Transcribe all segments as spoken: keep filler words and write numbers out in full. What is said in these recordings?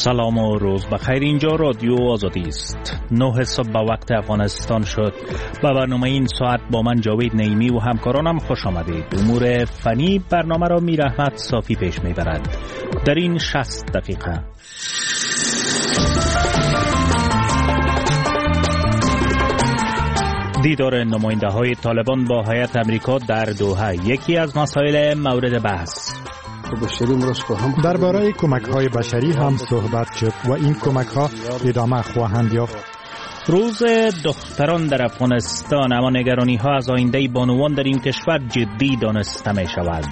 سلام و روز بخیر. اینجا رادیو آزادی است. نه صبح به وقت افغانستان شد. به برنامه این ساعت با من جاوید نعیمی و همکارانم خوش آمدید. امور فنی برنامه را میر احمد صافی پیش میبرد. در این شصت دقیقه دیدار نماینده های طالبان با هیئت امریکا در دوحه یکی از مسائل مورد بحث. درباره کمک‌های بشری هم صحبت شد و این کمک‌ها ادامه خواهند یافت. روز دختران در افغانستان، اما نگرانی‌ها از آینده بانوان در این کشور جدی دانسته می‌شود.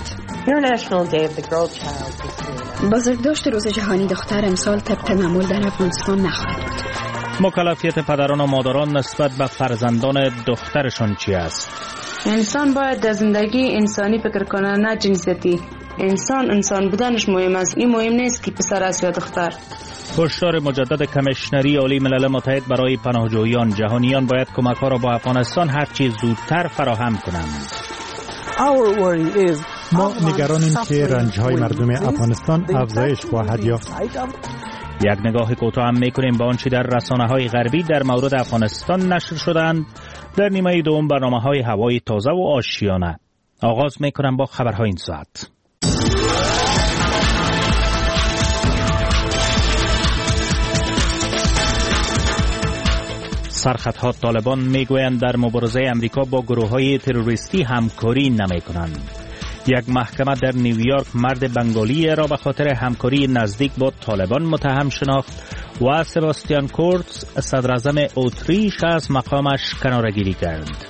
بزرگداشت روز جهانی دختر امسال طبق معمول در افغانستان نخواهد بود. مکلفیت پدران و مادران نسبت به فرزندان دخترشان چی است؟ انسان باید در زندگی انسانی فکر کنه، نه جنسیتی. انسان انسان بودنش مهم است. این مهم نیست که پسر است یا دختر. هشدار مجدد کمیشنری عالی ملل متحد برای پناهجویان: جهانیان باید کمک‌ها را با افغانستان هر چه زودتر فراهم کنند. ما نگرانیم که رنج‌های مردم افغانستان افزایش خواهد یافت. یک نگاه کوتاه هم می‌کنیم به آنچه در رسانه‌های غربی در مورد افغانستان نشر شدند در نیمه دوم برنامه‌های هوای تازه و آشیانه. آغاز می‌کنم با خبرهای این ساعت. سرخطها طالبان میگویند در مبارزه امریکا با گروه‌های تروریستی همکاری نمی‌کنند. یک محکمه در نیویورک مرد بنگالی را به خاطر همکاری نزدیک با طالبان متهم شناخت و سباستیان کورتز صدراعظم اتریش از مقامش کناره‌گیری کرد.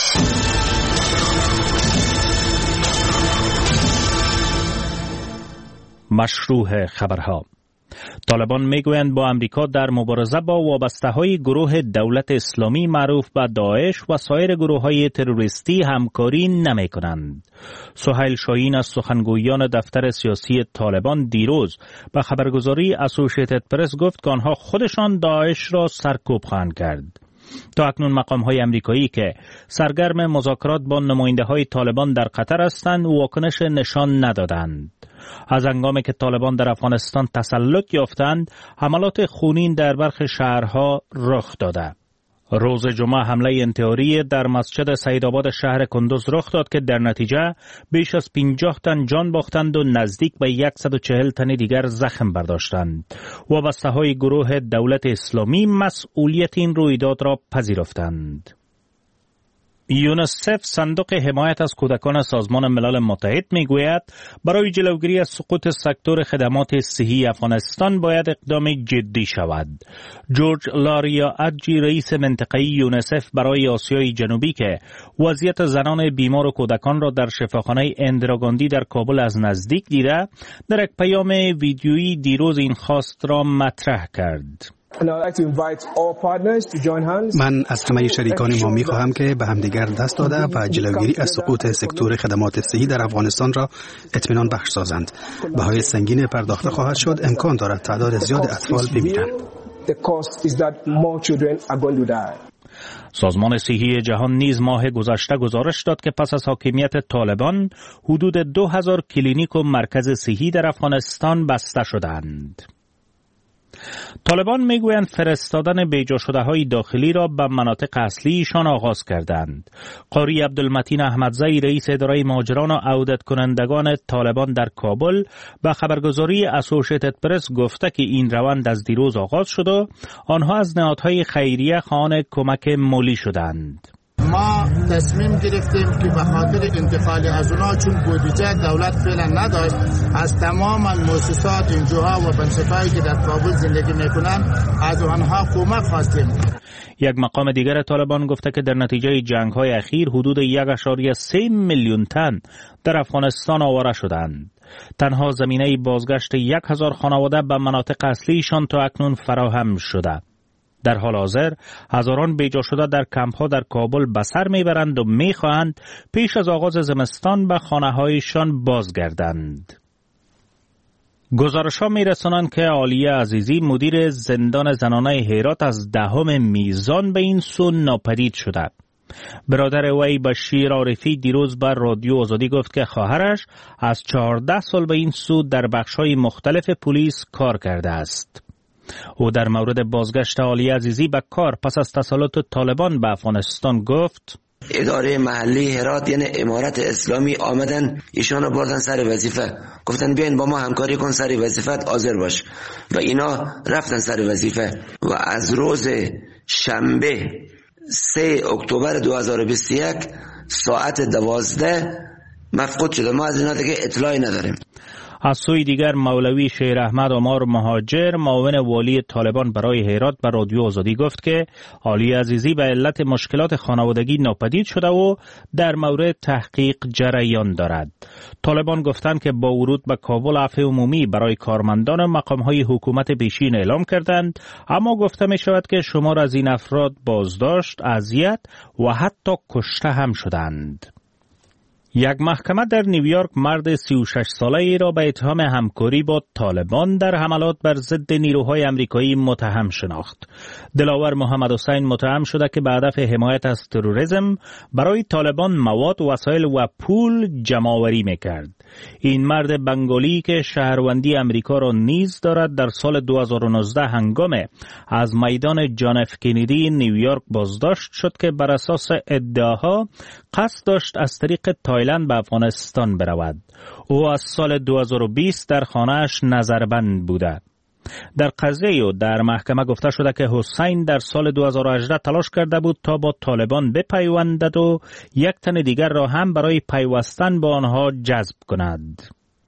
مشروع خبرها: طالبان میگویند با امریکا در مبارزه با وابسته‌های گروه دولت اسلامی معروف به داعش و سایر گروه‌های تروریستی همکاری نمی‌کنند. سهیل شاهین از سخنگویان دفتر سیاسی طالبان دیروز به خبرگزاری اسوسییتد پرس گفت که آنها خودشان داعش را سرکوب خواهند کرد. تا اکنون مقام‌های امریکایی که سرگرم مذاکرات با نماینده‌های طالبان در قطر هستند واکنش نشان ندادند. از هنگامی که طالبان در افغانستان تسلط یافتند، حملات خونین در برخی شهرها رخ داده. روز جمعه حمله انتحاری در مسجد سیدآباد شهر کندوز رخ داد که در نتیجه بیش از پنجاه تن جان باختند و نزدیک به صد و چهل تن دیگر زخم برداشتند. وابسته‌های گروه دولت اسلامی مسئولیت این رویداد را پذیرفتند. یونیسف صندوق حمایت از کودکان سازمان ملل متحد میگوید برای جلوگیری از سقوط سکتور خدمات صحی افغانستان باید اقدام جدی شود. جورج لاریا اجی رئیس منطقه‌ای یونیسف برای آسیای جنوبی که وضعیت زنان بیمار و کودکان را در شفاخانه اندرا گاندی در کابل از نزدیک دیده، در یک پیام ویدیویی دیروز این خواست را مطرح کرد. من از همه شریکان ما می خواهم که به همدیگر دست داده و جلوگیری از سقوط سکتور خدمات صحی در افغانستان را اطمینان بخش سازند. بهای سنگین پرداخته خواهد شد. امکان دارد تعداد زیاد اطفال بمیرند. سازمان صحی جهان نیز ماه گذشته گزارش داد که پس از حاکمیت طالبان حدود دو هزار کلینیک و مرکز صحی در افغانستان بسته شدند. طالبان میگویند فرستادن بیجا شده های داخلی را به مناطق اصلیشان آغاز کردند. قاری عبدالمتین احمدزئی رئیس اداره مهاجران و عودت کنندگان طالبان در کابل به خبرگزاری اسوسییتد پرس گفته که این روند از دیروز آغاز شد و آنها از نهادهای خیریه خواهان کمک مالی شدند. ما تصمیم گرفتیم که به خاطر انتقال از اونا، چون بودجه دولت فعلا نداشت، از تمام مؤسسات انجوها و بنسټ‌هایی که در کابل زندگی میکنن از آنها کمک خواستیم. یک مقام دیگر طالبان گفته که در نتیجه جنگ‌های اخیر حدود یک و سه میلیون تن در افغانستان آواره شدند. تنها زمینه بازگشت یک هزار خانواده به مناطق اصلیشان تا اکنون فراهم شده. در حال حاضر هزاران بیجا شده در کمپ‌ها در کابل به سر میبرند و میخواهند پیش از آغاز زمستان به خانه‌هایشان بازگردند. گزارش‌ها می‌رسانند که عالیه عزیزی مدیر زندان زنانه هرات از دهم میزان به این سو ناپدید شده. برادر وی بشیر عارفی دیروز بر رادیو آزادی گفت که خواهرش از چهارده سال به این سو در بخش‌های مختلف پلیس کار کرده است. او در مورد بازگشت علی عزیزی به کار پس از تسلط طالبان به افغانستان گفت: اداره محلی هرات یعنی امارت اسلامی آمدن ایشان رو بردن سر وظیفه، گفتن بیاین با ما همکاری کن، سر وظیفت حاضر باش، و اینا رفتن سر وظیفه. و از روز شنبه سه اکتبر دو هزار و بیست و یک ساعت دوازده مفقود شده. ما از اینا دیگه اطلاعی نداریم. از سوی دیگر مولوی شیر احمد عمار مهاجر معاون والی طالبان برای هرات به رادیو آزادی گفت که علی عزیزی به علت مشکلات خانوادگی ناپدید شده و در مورد تحقیق جریان دارد. طالبان گفتند که با ورود به کابل عفو عمومی برای کارمندان مقام‌های حکومت پیشین اعلام کردند، اما گفته می شود که شمار از این افراد بازداشت، اذیت و حتی کشته هم شدند. یک محکمه در نیویورک مرد سی و شش ساله ای را به اتهام همکاری با طالبان در حملات بر ضد نیروهای آمریکایی متهم شناخت. دلاور محمد حسین متهم شده که به هدف حمایت از تروریسم برای طالبان مواد، وسایل و پول جمع‌آوری می‌کرد. این مرد بنگالی که شهروندی آمریکا را نیز دارد در سال دو هزار و نوزده هنگام از میدان جان اف کندی نیویورک بازداشت شد که بر اساس ادعاها قصد داشت از طریق تایلند به افغانستان برود. او از سال دو هزار و بیست در خانه‌اش نظربند بوده. در قضیه و در محکمه گفته شده که حسین در سال دو هزار و هجده تلاش کرده بود تا با طالبان بپیوندد و یک تن دیگر را هم برای پیوستن با آنها جذب کند.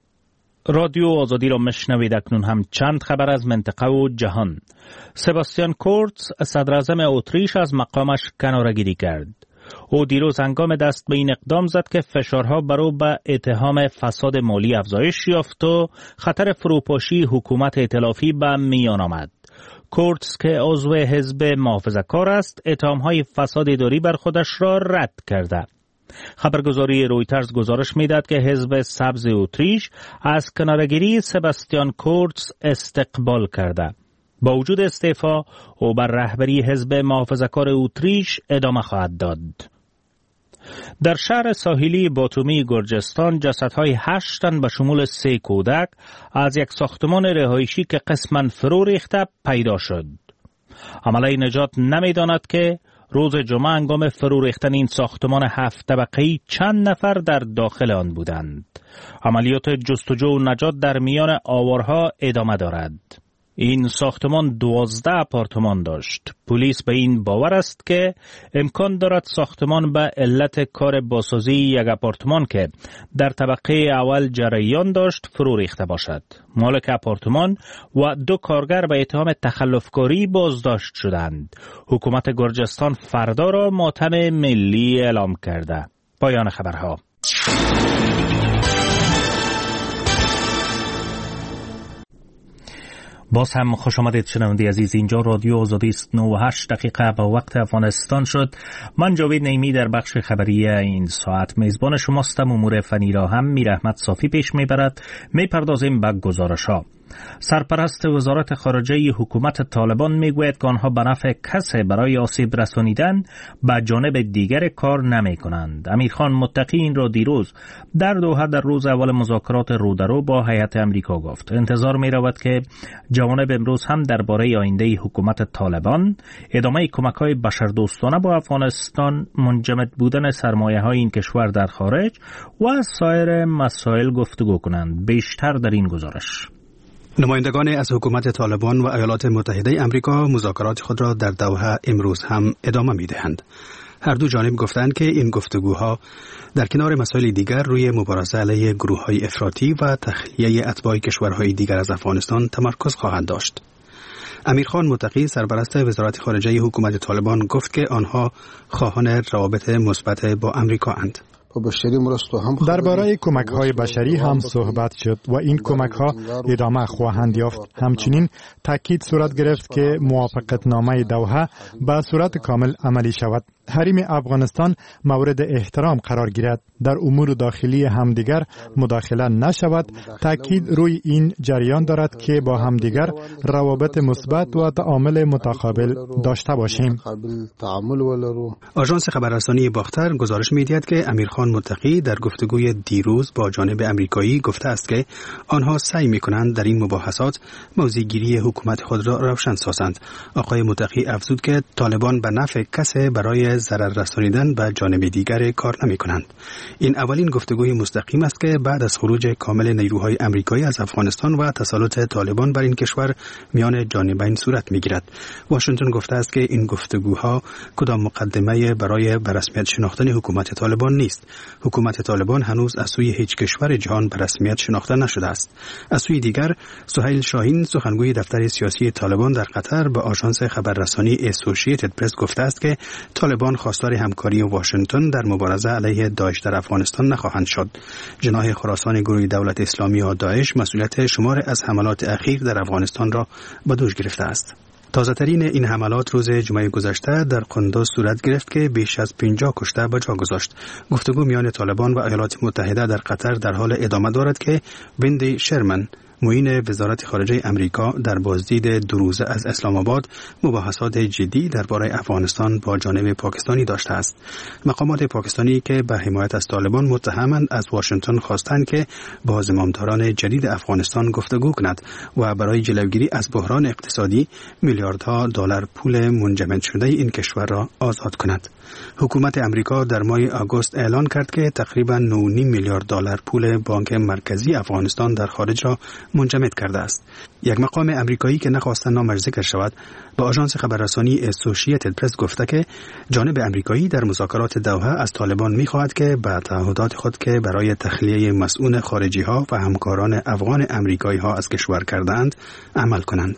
رادیو آزادی را مشنوید. اکنون هم چند خبر از منطقه و جهان. سباستیان کورتز صدر اعظم اتریش از مقامش کناره‌گیری کرد. او دیروز هنگام دست به این اقدام زد که فشارها بر او به اتهام فساد مالی افزایش یافت و خطر فروپاشی حکومت ائتلافی به میان آمد. کورتز که عضو حزب محافظه‌کار است، اتهام‌های فساد اداری بر خودش را رد کرده. خبرگزاری رویترز گزارش می‌دهد که حزب سبز اتریش از کناره‌گیری سباستیان کورتز استقبال کرده. با وجود استعفا او بر رهبری حزب محافظه‌کار اتریش ادامه خواهد داد. در شهر ساحلی باتومی گرجستان جسدهای هشت تن به شمول سه کودک از یک ساختمان رهایشی که قسماً فرو ریخته پیدا شد. عمله نجات نمی‌داند که روز جمعه هنگام فرو ریختن این ساختمان هفت طبقه‌ای چند نفر در داخل آن بودند. عملیات جستجو و نجات در میان آوارها ادامه دارد. این ساختمان دوازده آپارتمان داشت. پلیس به این باور است که امکان دارد ساختمان به علت کار بازسازی یک آپارتمان که در طبقه اول جریان داشت فرو ریخته باشد. مالک آپارتمان و دو کارگر به اتهام تخلفکاری بازداشت شدند. حکومت گرجستان فردا را ماتم ملی اعلام کرده. پایان خبرها. باز هم خوش آمدید شنونده عزیز. اینجا رادیو آزادی است. نه و هشت دقیقه به وقت افغانستان شد. من جاوید نعیمی در بخش خبری این ساعت میزبان شماستم. امور فنی را هم میر احمد صافی پیش میبرد. میپردازیم به گزارش ها. سرپرست وزارت خارجه حکومت طالبان میگوید که آنها به نفع کسی برای آسیب رسانیدن به جانب دیگر کار نمی کنند. امیرخان متقی این را دیروز در دوحه در روز اول مذاکرات رودرو با هیئت امریکا گفت. انتظار می رود که جوانب امروز هم درباره آینده حکومت طالبان، ادامه کمک‌های بشردوستانه با افغانستان، منجمد بودن سرمایه‌های این کشور در خارج و سایر مسائل گفتگو کنند. بیشتر در این گزارش. نمایندگان از حکومت طالبان و ایالات متحده آمریکا مذاکرات خود را در دوحه امروز هم ادامه می‌دهند. هر دو جانب گفتند که این گفتگوها در کنار مسائل دیگر روی مبارزه علیه گروه‌های افراطی و تخلیه اتباع کشورهای دیگر از افغانستان تمرکز خواهند داشت. امیرخان متقی سرپرست وزارت خارجه حکومت طالبان گفت که آنها خواهان روابط مثبت با آمریکا اند. درباره کمک‌های بشری هم صحبت شد و این کمک‌ها ادامه خواهند یافت. همچنین تاکید صورت گرفت که موافقتنامه دوحه به صورت کامل عملی شود. حریم افغانستان مورد احترام قرار گیرد، در امور داخلی همدیگر مداخله نشود. تاکید روی این جریان دارد که با همدیگر روابط مثبت و تعامل متقابل داشته باشیم. آژانس خبررسانی باختر گزارش می‌دهد که امیرخان متقی در گفتگوی دیروز با جانب امریکایی گفته است که آنها سعی می‌کنند در این مباحثات موضع‌گیری حکومت خود را روشن سازند. آقای متقی افزود که طالبان به نفع کسی برای ضرر رسانیدن به جانب دیگر کار نمی‌کنند. این اولین گفتگوی مستقیم است که بعد از خروج کامل نیروهای امریکایی از افغانستان و تسلط طالبان بر این کشور میان جانبین صورت می‌گیرد. واشنگتن گفته است که این گفتگوها کدام مقدمه برای به رسمیت شناختن حکومت طالبان نیست. حکومت طالبان هنوز از سوی هیچ کشور جهان به رسمیت شناخته نشده است. از سوی دیگر سهیل شاهین سخنگوی دفتر سیاسی طالبان در قطر به آژانس خبررسانی اسوسییتد پرس گفته است که طالبان خواستار همکاری واشنگتن در مبارزه علیه داعش در افغانستان نخواهند شد. جناح خراسان گروه دولت اسلامی یا داعش مسئولیت شمار از حملات اخیر در افغانستان را به دوش گرفته است. تازه ترین این حملات روز جمعه گذشته در قندوز صورت گرفت که بیش از پنجاه کشته به جا گذاشت. گفتگو میان طالبان و ایالات متحده در قطر در حال ادامه دارد که ویندی شرمن معین وزارت خارجه امریکا در بازدید دو روزه از اسلام آباد مباحثات جدی درباره افغانستان با جانب پاکستانی داشته است. مقامات پاکستانی که به حمایت از طالبان متهمند از واشنگتن خواستند که با زمامداران جدید افغانستان گفتگو کند و برای جلوگیری از بحران اقتصادی میلیاردها دلار پول منجمد شده این کشور را آزاد کند. حکومت امریکا در ماه آگوست اعلان کرد که تقریباً نه و نیم میلیارد دلار پول بانک مرکزی افغانستان در خارج را منجمد کرده است. یک مقام امریکایی که نخواست نامش ذکر شود به آژانس خبررسانی اسوسییتد پرس گفته که جانب امریکایی در مذاکرات دوحه از طالبان می‌خواهد که به تعهدات خود که برای تخلیه مسئول خارجی‌ها و همکاران افغان امریکایی‌ها از کشور کردند عمل کنند.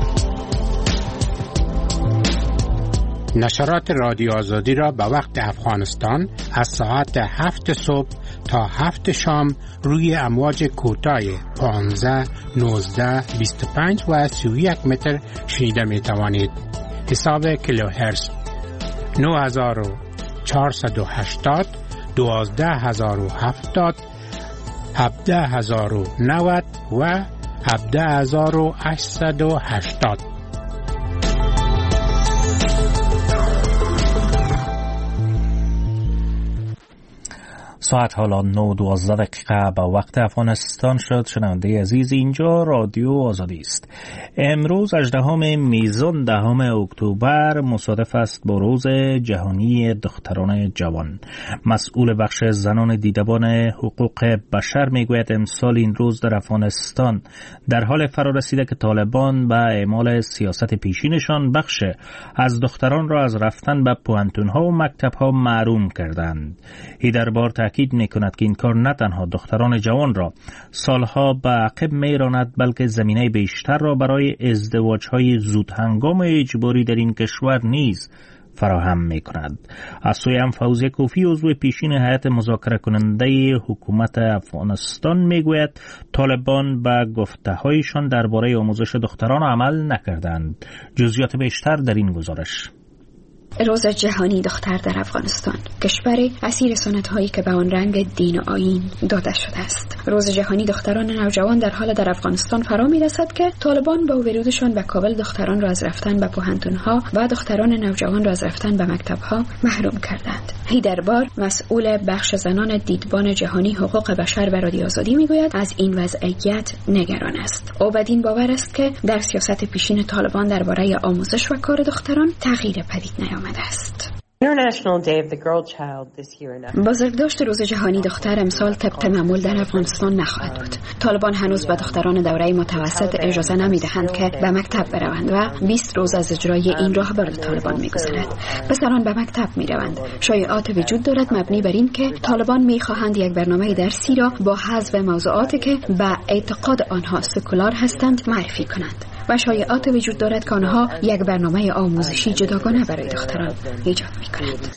نشرات رادیو آزادی را به وقت افغانستان از ساعت هفت صبح تا هفت شام روی امواج کوتاه پانزده، نوزده، بیست و پنج و سی و یک متر شنیده می توانید. حساب کیلوهرتز نه هزار و چهارصد و هشتاد، دوازده هزار و هفتاد، هفده هزار و نود و هفده هزار و هشتصد و هشتاد. ساعت حالا نه دوازده دقیقه به وقت افغانستان شد. شنونده عزیز، اینجا رادیو آزادی است. امروز هجدهم میزان دهم اکتبر مصادف است با روز جهانی دختران جوان. مسئول بخش زنان دیدبان حقوق بشر میگوید امسال این روز در افغانستان در حال فرارسیده که طالبان به اعمال سیاست پیشینشان بخش از دختران را از رفتن به پوهنتون‌ها و مکتب‌ها محروم کردند. هیدر بار تأکید می‌کند که این کار نه تنها دختران جوان را سالها به عقب می‌راند بلکه زمینه بیشتر را برای ازدواج‌های زود هنگام و اجباری در این کشور نیز فراهم می‌کند. از سوی هم فوزیه کوفی عضو پیشین هیئت مذاکره کننده حکومت افغانستان میگوید طالبان به گفته‌هایشان درباره آموزش دختران عمل نکردند. جزئیات بیشتر در این گزارش. روز جهانی دختر در افغانستان، کشوری اسیر سنت‌هایی که به آن رنگ دین و آیین داده شده است. روز جهانی دختران نوجوان در حال در افغانستان فرا می‌رسد که طالبان با ورودشان به کابل دختران را از رفتن به پوهنتون‌ها و دختران نوجوان را از رفتن به مکتب‌ها محروم کردند. هیدر بار مسئول بخش زنان دیدبان جهانی حقوق بشر و رادیو آزادی می‌گوید از این وضعیت نگران است. او بدین باور است که در سیاست پیشین طالبان درباره آموزش و کار دختران تغییر پدید نیامده است. بزرگداشت روز جهانی دختر امسال طبق معمول در افغانستان نخواهد بود. طالبان هنوز به دختران دوره متوسط اجازه نمیدهند که به مکتب بروند و بیست روز از اجرای این راهبر طالبان میگذرد. پسران به مکتب میروند. شایعات وجود دارد مبنی بر این که طالبان میخواهند یک برنامه درسی را با حذف موضوعاتی که به اعتقاد آنها سکولار هستند معرفی کنند. و شایعات وجود دارد که آنها یک برنامه آموزشی جداگانه برای دختران ایجاد می‌کنند.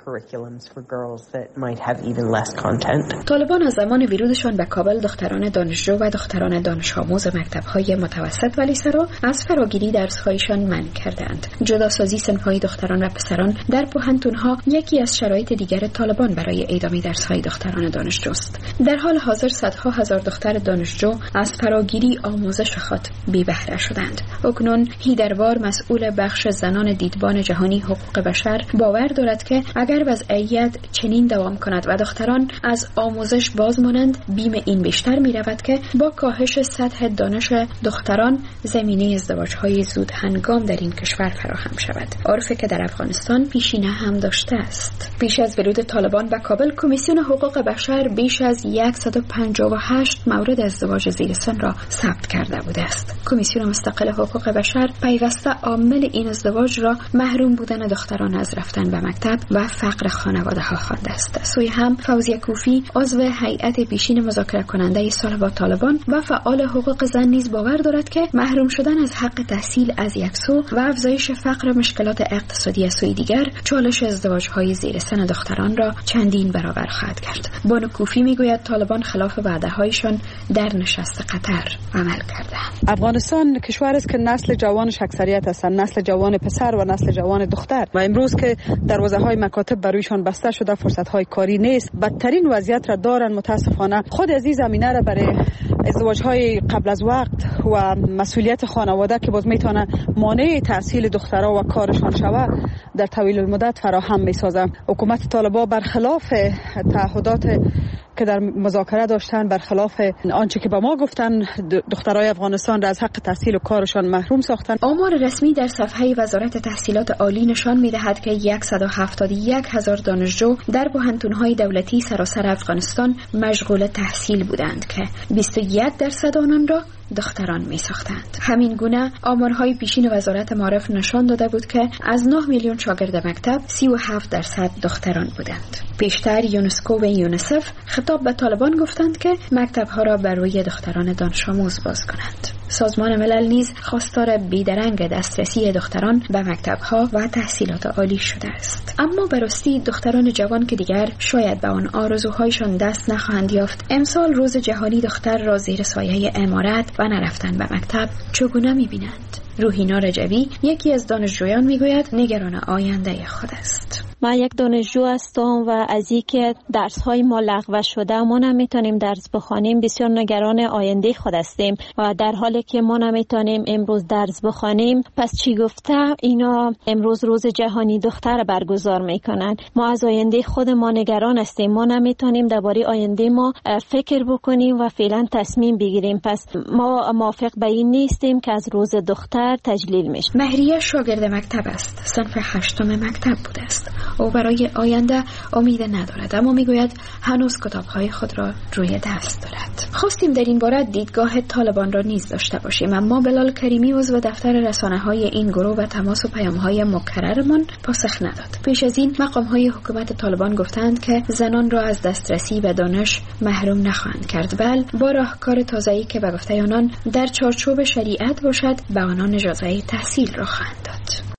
طالبان از زمان ورودشان به کابل دختران دانشجو و دختران دانش آموز مکتب‌های متوسط و لیسه را از فراگیری درس‌هایشان منع کردند. جداسازی صنف‌های دختران و پسران در پوهنتون‌ها یکی از شرایط دیگر طالبان برای ادامه درس‌های دختران دانشجوست. در حال حاضر صدها هزار دختر دانشجو از فراگیری آموزش خود بی بهره شدند. اکنون هیدروار مسئول بخش زنان دیدبان جهانی حقوق بشر باور دارد که اگر وضعیت چنین دوام کند و دختران از آموزش باز مانند، بیم این بیشتر می رود که با کاهش سطح دانش دختران زمینه ازدواج‌های زود هنگام در این کشور فراهم شود. عرفی که در افغانستان پیشینه هم داشته است. پیش از ورود طالبان به کابل، کمیسیون حقوق بشر بیش از صد و پنجاه و هشت مورد ازدواج زیر سن را ثبت کرده بوده است. کمیسیون مستقل حقوق بشر پیوسته عامل این ازدواج را محروم بودن دختران از رفتن به مکتب و فقر خانواده ها خوانده است. سوی هم فوزیه کوفی عضو هیئت پیشین مذاکره کننده صلح با طالبان و فعال حقوق زن نیز باور دارد که محروم شدن از حق تحصیل از یک سو و افزایش فقر و مشکلات اقتصادی از سوی دیگر چالش ازدواج‌های زیر سن دختران را چندین برابر خواهد کرد. بانو کوفی میگوید طالبان خلاف وعده‌هایشان در نشست قطر عمل کردند. افغانستان کشور است که نسل جوانش اکثریت هستند، نسل جوان پسر و نسل جوان دختر، و امروز که دروازه‌های مکاتب برویشان بسته شده، فرصت‌های کاری نیست، بدترین وضعیت را دارن. متاسفانه خود از این زمینه را برای ازدواج‌های قبل از وقت و مسئولیت خانواده که باز میتونه مانع تحصیل دخترها و کارشان شود در طویل المدت فراهم میسازه. حکومت طالبان برخلاف تعهدات که در مذاکره داشتن، برخلاف آنچه که به ما گفتن، دخترای افغانستان را از حق تحصیل و کارشان محروم ساختن. آمار رسمی در صفحه وزارت تحصیلات عالی نشان می‌دهد که صد و هفتاد و یک هزار دانشجو در پوهنتون‌های دولتی سراسر افغانستان مشغول تحصیل بودند که بیست و یک درصد آنان را دختران می ساختند. همین گونه آمارهای پیشین وزارت معارف نشان داده بود که از نه میلیون شاگرد مکتب سی و هفت درصد دختران بودند. پیشتر یونسکو و یونیسف خطاب به طالبان گفتند که مکتب‌ها را بر روی دختران دانش آموز باز کنند. سازمان ملل نیز خواستار بیدرنگ دسترسی دختران به مکتب‌ها و تحصیلات عالی شده است. اما به راستی دختران جوان که دیگر شاید به آن آرزوهایشان دست نخواهند یافت، امسال روز جهانی دختر را زیر سایه امارت و نرفتن به مکتب چگونه می‌بینند؟ روحینا رجوی یکی از دانشجویان میگوید نگران آینده خود است. ما یک دانشجو هستم و از اینکه درس های ما لغو شده ما نمیتونیم درس بخوانیم بسیار نگران آینده خود هستیم و در حالی که ما نمیتونیم امروز درس بخوانیم، پس چی گفته اینا امروز روز جهانی دختر برگزار میکنن. ما از آینده خود ما نگران هستیم، ما نمیتونیم درباره آینده ما فکر بکنیم و فعلا تصمیم بگیریم. پس ما موافق به این نیستیم که از روز دختر تجلیل میشه. مهریه شاگرد مکتب است، صنف هشتم مکتب بوده است. او برای آینده امید ندارد، اما میگوید هنوز کتاب‌های خود را روی دست دارد. خواستیم در این باره دیدگاه طالبان را نیز داشته باشیم، اما بلال کریمی عضو دفتر رسانه‌های این گروه و تماس و پیام‌های مکررمان پاسخ نداد. پیش از این مقام‌های حکومت طالبان گفتند که زنان را از دسترسی به دانش محروم نخواهند کرد، بل با راهکار تازه‌ای که به گفته آنان در چارچوب شریعت باشد به آنان اجازه تحصیل را خواهند داد.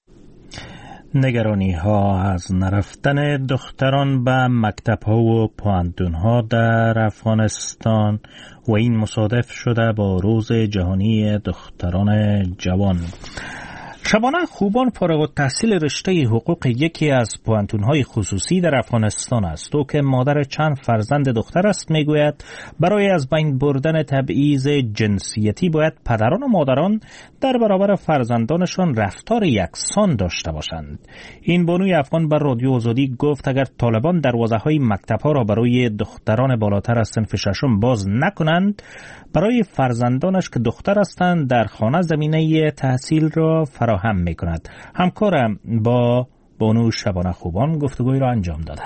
نگرانی ها از نرفتن دختران به مکتب ها و پوهنتون ها در افغانستان و این مصادف شده با روز جهانی دختران جوان. شبانه خوبان فارغ التحصیل رشته حقوق یکی از پوهنتون‌های خصوصی در افغانستان است. او که مادر چند فرزند دختر است میگوید برای از بین بردن تبعیض جنسیتی باید پدران و مادران در برابر فرزندانشان رفتار یکسان داشته باشند. این بانوی افغان بر رادیو آزادی گفت اگر طالبان دروازه‌های مکتب‌ها را برای دختران بالاتر از صنف ششم باز نکنند، برای فرزندانش که دختر هستند در خانه زمینه تحصیل را فراهم می کند. همکارم با بانو شبانه خوبان گفتگوی را انجام داده.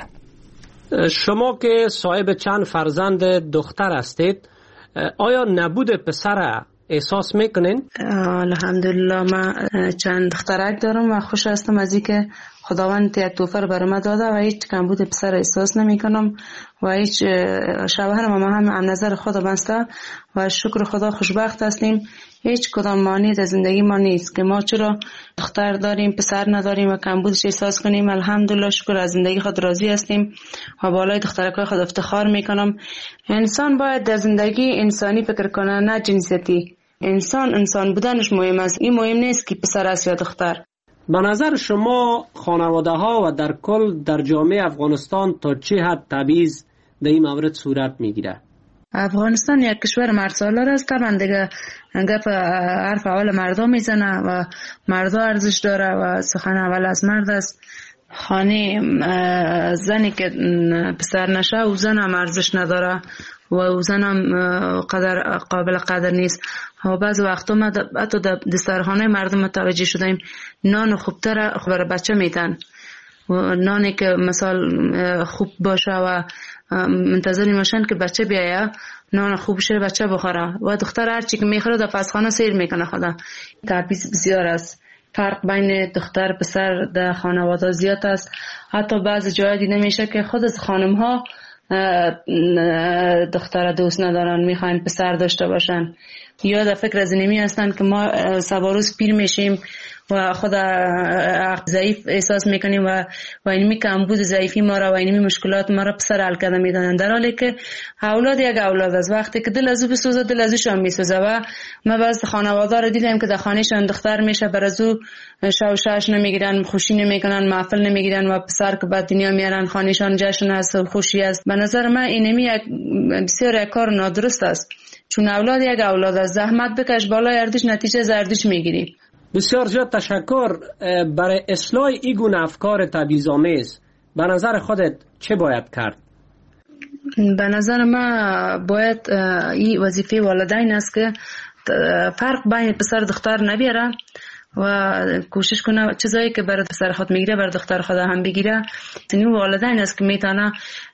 شما که صاحب چند فرزند دختر هستید، آیا نبود پسر احساس میکنین؟ الحمدلله من چند دخترک دارم و خوش هستم از اینکه خداوند یک توفر بر من داده و هیچ کمبود پسر احساس نمی کنم و هیچ شوهرم ما هم هم نظر خدا بسته و شکر خدا خوشبخت هستیم. هیچ کدام مانع در زندگی ما نیست که ما چرا دختر داریم پسر نداریم و کمبودش احساس کنیم. الحمدلله شکر از زندگی خود راضی هستیم و بالای دخترکای خود افتخار میکنم. انسان باید در زندگی انسانی فکر کنه نه جنسیتی. انسان انسان بودنش مهم است. این مهم نیست که پسر است یا دختر. به نظر شما خانواده ها و در کل در جامعه افغانستان تا چه حد تبعیض در این مورد صورت میگیره؟ افغانستان یک کشور مرد سالار است. طبعا دیگه گپ حرف اول مردا میزنه و مردا ارزش داره و سخن اول از مرد است. خانه زنی که پسر نشه و زن هم ارزش نداره و او زن هم قدر قابل قدر نیست. و بعض وقتا ما حتی در دسترخانه مردم متوجه شدیم نان خوبتر برای بچه میتن و نانی که مثال خوب باشه و منتظر میشن که بچه بیایه نان خوب شه بچه بخوره و دختر هرچی که میخوره در پسخانه سیر میکنه. خدا تبعیض بسیار است. فرق بین دختر پسر در خانواده زیاد است. حتی بعض جای دیده میشه که خود از خانم ها دختر دوست ندارن، میخواین پسر داشته باشن یا در فکر از اینمی هستن که ما سباروز پیر میشیم و خود ضعیف احساس میکنیم و و اینمی کمبود ضعیفی ما را و اینمی مشکلات ما را پسر حل کرده میدونن، در حالی که اولاد یک اولاد است. وقتی که دل ازو بسوزه دل ازوشان میسوزه و ما بعض خانواده را دیدیم که در خانهشان دختر میشه بر ازو شو شش نمیگیرن، خوشی نمیکنن، محفل نمیگیرن و پسر که بعد دنیا میارن خانهشان جشن است و خوشی است. به نظر من اینمی یک بسیار یک کار نادرست است، چون اولاد یک اولاد است. زحمت بکش بالای اردوش نتیجه زردوش میگیری. بسیار زیاد تشکر. برای اصلاح این گونه افکار تبعیض‌آمیز به نظر خودت چه باید کرد؟ به نظر من باید این وظیفه والدین است که فرق بین پسر دختر نبیاره و کوشش کنه چیزایی که برای پسر خود میگیره برای دختر خود هم بگیره. این والدین است که میتونه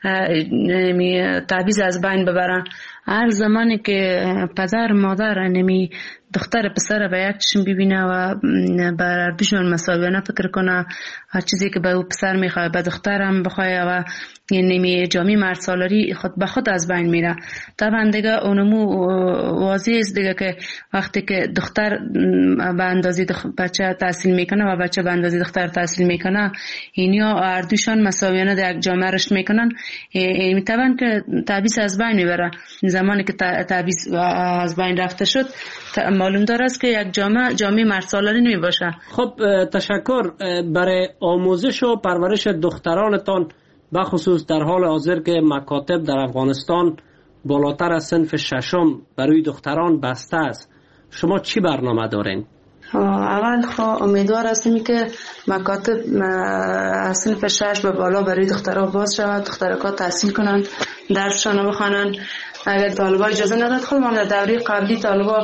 تبعیض از بین ببرن. هر زمانی که پدر مادر نمی دختر پسر به یک چشم ببینه و بر دوشون مساویانه فکر کنه، هر چیزی که به او پسر میخواه به دختر هم بخواه و یعنی جامعه مرد سالاری خود به خود از بین میره. طبعا دیگه اونمو واضح است دیگه که وقتی که دختر به اندازه بچه تحصیل میکنه و بچه به اندازه دختر تحصیل میکنه، اینیا هر دوشون مساویانه در یک جامعه رشد میکنن، میتوان که تبعیض از بین میبره. زمانی که تبعیض از بین رفته شد معلوم داره است که یک جامعه جامعه مرد سالاری نمی باشه. خب تشکر. برای آموزش و پرورش دخترانتان به خصوص در حال حاضر که مکاتب در افغانستان بالاتر از صنف ششم برای دختران بسته است، شما چی برنامه دارین؟ اول خب امیدوار هستیم که مکاتب از صنف شش به بالا برای دخترها باز شود، دخترها تحصیل کنند، درسشان بخوانند. اگر طالبا اجازه نداد خود ما در دوره قبلی طالبا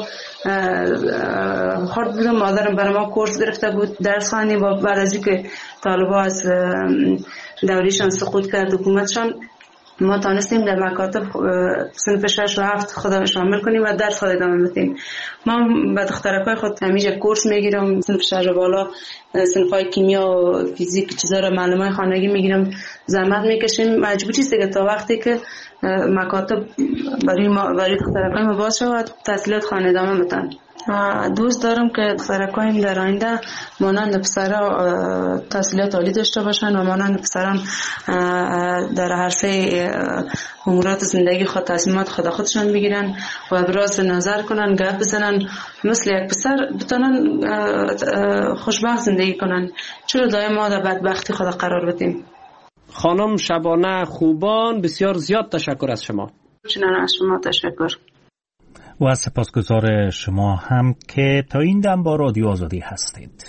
خورد بودم، مادرم برای ما کورس گرفته بود درس خوانیم و بعد از اینکه طالبا از دورهشان سقوط کرد حکومتشان، ما تانستیم در مکاتب صنف شش و هفت خود شامل کنیم و درس خود ادامه بدیم. ما به دخترکای خود همیشه کورس میگیرم، صنف شش و بالا صنفای کیمیا و فیزیک چیزا رو معلومات خانگی میگیرم، زحمت میکشیم. مجبوری است که تا وقتی که مکاتب برای ما برای دخترکای ما باز شود تحصیلات خانه ادامه بدن. دوست دارم که دخترکایم در آینده مانند پسرها تحصیلات عالی داشته باشن و مانند پسران در عرصه امورات زندگی خود تصمیمات خود خودشان بگیرن و ابراز نظر کنن، گپ بزنن، مثل یک پسر بتونن خوشبخت زندگی کنن. چرا دائم ما در بدبختی خود قرار بدیم؟ خانم شبانه خوبان، بسیار زیاد تشکر از شما. چنان از شما تشکر و سپاسگزار شما هم که تا این دم با رادیو آزادی هستید.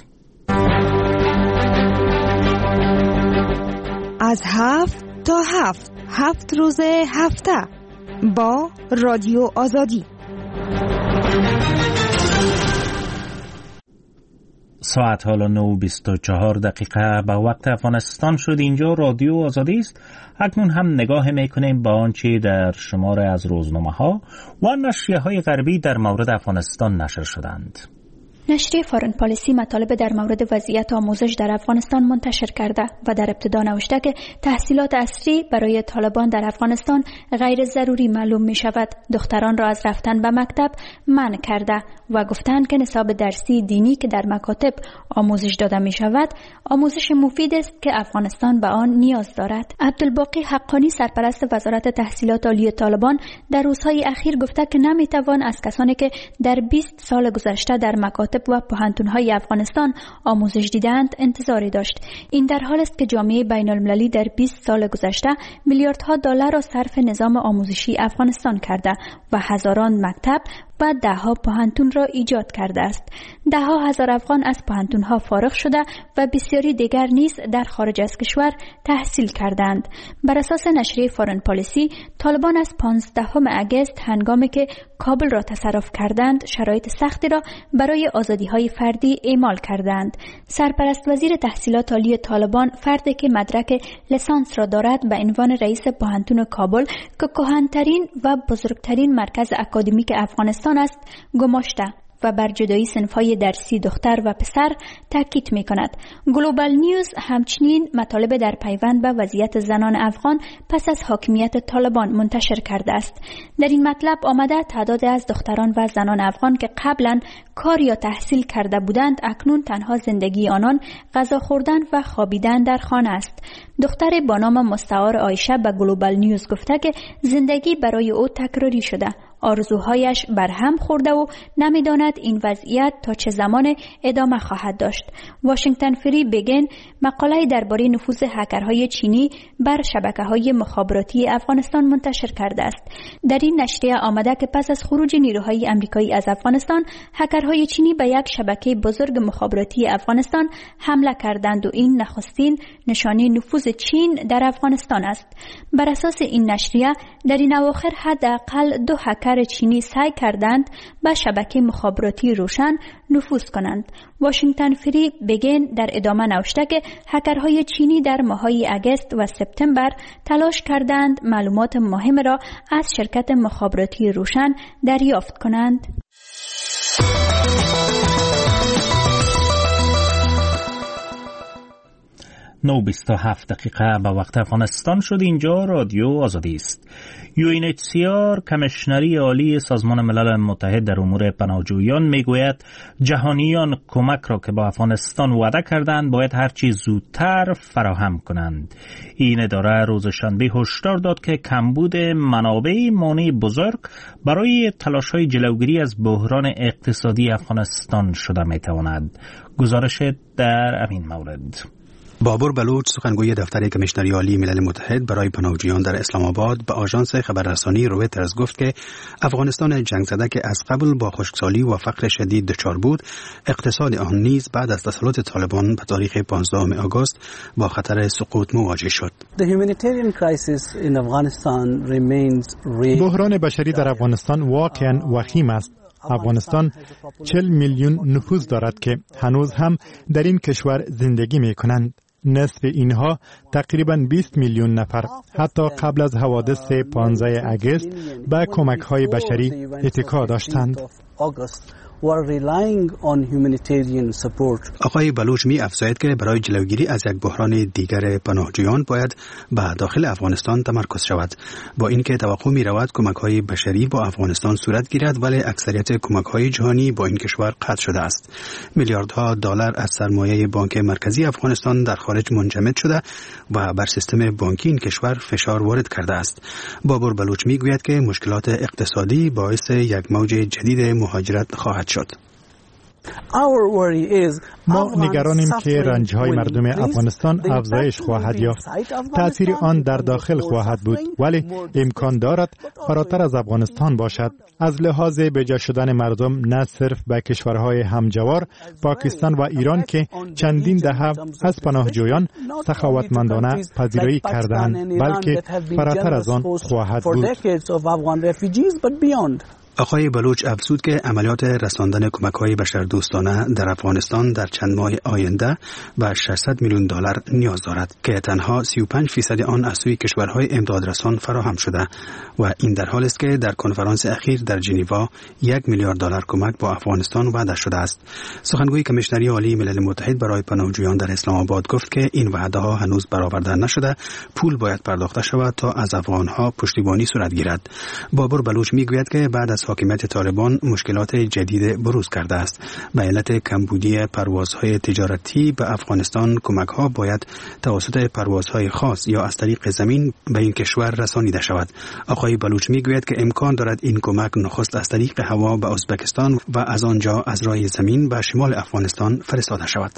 از هفت تا هفت هفت روز هفته با رادیو آزادی. ساعت حالا نه و بیست و چهار دقیقه به وقت افغانستان شد. اینجا رادیو آزادی است. اکنون هم نگاه میکنیم با آنچه در شماره از روزنامه ها و نشریه های غربی در مورد افغانستان نشر شدند. نشریه فارن پالیسی مطالب در مورد وضعیت آموزش در افغانستان منتشر کرده و در ابتدا نوشته که تحصیلات عصری برای طالبان در افغانستان غیر ضروری معلوم می شود. دختران را از رفتن به مکتب منع کرده و گفتند که نصاب درسی دینی که در مکاتب آموزش داده می شود آموزش مفید است که افغانستان به آن نیاز دارد. عبدالباقی حقانی سرپرست وزارت تحصیلات عالی طالبان در روزهای اخیر گفته که نمی توان از کسانی که در بیست سال گذشته در مکاتب و پوهنتون‌های افغانستان آموزش دیدند انتظاری داشت. این در حال است که جامعه بین المللی در بیست سال گذشته میلیاردها دلار را صرف نظام آموزشی افغانستان کرده و هزاران مکتب و ده ها پوهنتون را ایجاد کرده است. ده ها هزار افغان از پوهنتون ها فارغ شده و بسیاری دیگر نیز در خارج از کشور تحصیل کردند. بر اساس نشریه فارن پالیسی، طالبان از پانزدهم اگست هنگامی که کابل را تصرف کردند شرایط سختی را برای آزادی های فردی اعمال کردند. سرپرست وزیر تحصیلات عالی طالبان فردی که مدرک لیسانس را دارد به عنوان رئیس پوهنتون کابل که کهن‌ترین و بزرگترین مرکز اکادمیک افغانستان است گماشته و بر جدایی صنف‌های درسی دختر و پسر تاکید می‌کند. گلوبال نیوز همچنین مطالب در پیوند به وضعیت زنان افغان پس از حاکمیت طالبان منتشر کرده است. در این مطلب آمده تعداد از دختران و زنان افغان که قبلا کار یا تحصیل کرده بودند اکنون تنها زندگی آنان غذا خوردن و خوابیدن در خانه است. دختر با نام مستعار عایشه به گلوبال نیوز گفته که زندگی برای او تکراری شده. آرزوهایش برهم خورده و نمیداند این وضعیت تا چه زمان ادامه خواهد داشت. واشنگتن فری بگین مقاله درباره نفوذ هکرهای چینی بر شبکه‌های مخابراتی افغانستان منتشر کرده است. در این نشریه آمده که پس از خروج نیروهای آمریکایی از افغانستان، هکرهای چینی به یک شبکه بزرگ مخابراتی افغانستان حمله کردند و این نخستین نشانه نفوذ چین در افغانستان است. بر اساس این نشریه در این اواخر حداقل دو هکر چینی سعی کردند به شبکه مخابراتی روشن نفوذ کنند. واشنگتن فری بگین در ادامه نوشته که هکرهای چینی در ماه‌های اگست و سپتامبر تلاش کردند معلومات مهم را از شرکت مخابراتی روشن دریافت کنند. نه و بیست و هفت دقیقه به وقت افغانستان شد. اینجا رادیو آزادی است. یو این اچ سی آر کمیشنری عالی سازمان ملل متحد در امور پناهجویان میگوید جهانیان کمک را که با افغانستان وعده کردند باید هرچی زودتر فراهم کنند. این اداره روز شنبه هشدار داد که کمبود منابع مانع بزرگ برای تلاش‌های جلوگیری از بحران اقتصادی افغانستان شده میتواند. گزارش در همین مورد. بابر بلوچ سخنگوی دفتر کمیشنری عالی ملل متحد برای پناهجویان در اسلام آباد به آژانس خبررسانی رویترز گفت که افغانستان جنگ زده که از قبل با خشکسالی و فقر شدید دچار بود، اقتصاد آن نیز بعد از تسلط طالبان به تاریخ پانزدهم آگوست با خطر سقوط مواجه شد. بحران بشری در افغانستان واقعا وخیم است. افغانستان چهل میلیون نفوس دارد که هنوز هم در این کشور زندگی می کنند. نصف اینها تقریباً بیست میلیون نفر حتی قبل از حوادث پانزدهم آگوست به کمک‌های بشری اتکا داشتند. آقای بلوچ می افزاید که برای جلوگیری از یک بحران دیگر پناهجویان باید به داخل افغانستان تمرکز شود. با اینکه توقع می رود کمک‌های بشری با افغانستان صورت گیرد، ولی اکثریت کمک‌های جهانی با این کشور قطع شده است. میلیاردها دلار از سرمایه بانک مرکزی افغانستان در خارج منجمد شده و بر سیستم بانکی این کشور فشار وارد کرده است. بابر بلوچ می گوید که مشکلات اقتصادی باعث یک موج جدید مهاجرت خواهد شد. ما نگرانیم که رنج‌های مردم افغانستان افزایش خواهد یافت. تأثیر آن در داخل خواهد بود، ولی امکان دارد فراتر از افغانستان باشد. از لحاظ بجا شدن مردم نه صرف به کشورهای همجوار پاکستان و ایران که چندین دهه از پناهجویان سخاوتمندانه پذیرایی کردند، بلکه فراتر از آن خواهد بود. آقای بلوچ افزود که عملیات رساندن کمک‌های بشردوستانه در افغانستان در چند ماه آینده به ششصد میلیون دلار نیاز دارد که تنها سی و پنج فیصد آن از سوی کشورهای امدادرسان فراهم شده و این در حالی است که در کنفرانس اخیر در ژنو یک میلیارد دلار کمک با افغانستان وعده شده است. سخنگوی کمیشنری عالی ملل متحد برای پناهجویان در اسلام آباد گفت که این وعده ها هنوز برآورده نشده، پول باید پرداخته شود تا از افغانها پشتیبانی صورت گیرد. بابر بلوچ میگوید که بعد از حاکمیت طالبان مشکلات جدید بروز کرده است. به علت کمبودی پروازهای تجارتی به افغانستان کمک‌ها باید توسط پروازهای خاص یا از طریق زمین به این کشور رسانیده شود. آقای بلوچ میگوید که امکان دارد این کمک نخست از طریق هوا به ازبکستان و از آنجا از راه زمین به شمال افغانستان فرستاده شود.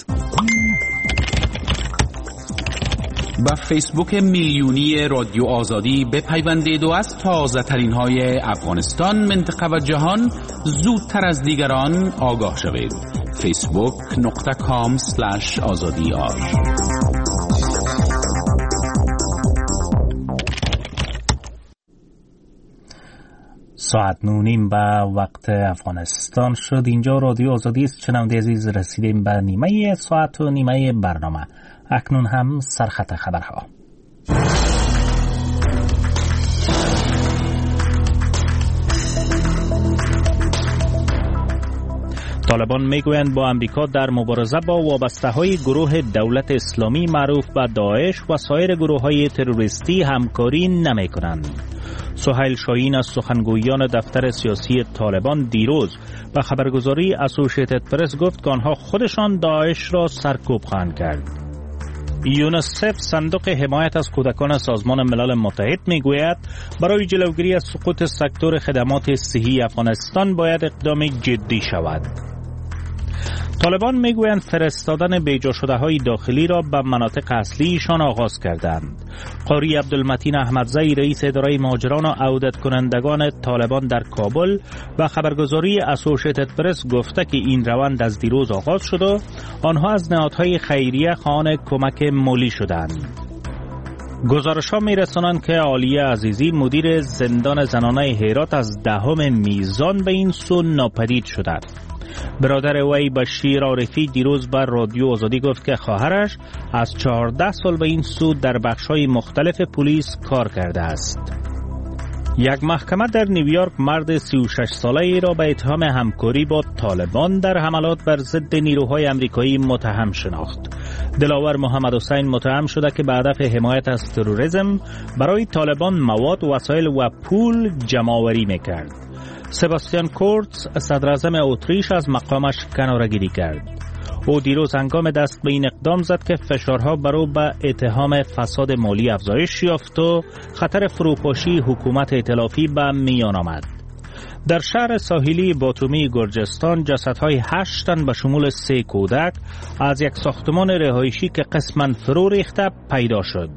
با فیسبوک میلیونی رادیو آزادی بپیوندید و از تازه ترین های افغانستان، منطقه و جهان زودتر از دیگران آگاه شوید. فیسبوک نقطه کام سلش آزادی آر. ساعت نونیم به وقت افغانستان شد. اینجا رادیو آزادی است. شنونده عزیز، رسیدیم به نیمه ساعت و نیمه برنامه. اکنون هم سرخط خبرها. طالبان میگویند با امریکا در مبارزه با وابسته‌های گروه دولت اسلامی معروف به داعش و سایر گروه‌های تروریستی همکاری نمی‌کنند. سهیل شاهین از سخنگویان دفتر سیاسی طالبان دیروز به خبرگزاری اسوسییتد پرس گفت که آنها خودشان داعش را سرکوب خواهند کرد. یونیسف صندوق حمایت از کودکان سازمان ملل متحد میگوید برای جلوگیری از سقوط سکتور خدمات صحی افغانستان باید اقدام جدی شود. طالبان میگویند فرستادن بیجا شده های داخلی را به مناطق اصلیشان آغاز کردند. قاری عبدالمتین احمدزی رئیس اداره مهاجران و عودت کنندگان طالبان در کابل و خبرگزاری اسوسییتد پرس گفته که این روند از دیروز آغاز شد و آنها از نهادهای خیریه خواهان کمک مالی شدند. گزارش‌ها می‌رسانند که عالیه عزیزی مدیر زندان زنانه هرات از دهم میزان به این سو ناپدید شده. برادر وی بشیر عارفی دیروز بر رادیو آزادی گفت که خواهرش از چهارده سال به این سو در بخش‌های مختلف پلیس کار کرده است. یک محکمه در نیویورک مرد سی و شش ساله ای را به اتهام همکاری با طالبان در حملات بر ضد نیروهای آمریکایی متهم شناخت. دلاور محمد حسین متهم شده که به هدف حمایت از تروریسم برای طالبان مواد، وسایل و پول جمع‌آوری می‌کرد. سباستیان کورتز صدراعظم اتریش از مقامش کناره‌گیری کرد. او دیروز هنگام دست به این اقدام زد که فشارها بر او به اتهام فساد مالی افزایش یافت و خطر فروپاشی حکومت ائتلافی به میان آمد. در شهر ساحلی باتومی گرجستان جسدهای هشت تن به شمول سه کودک از یک ساختمان رهایشی که قسماً فرو ریخته پیدا شد.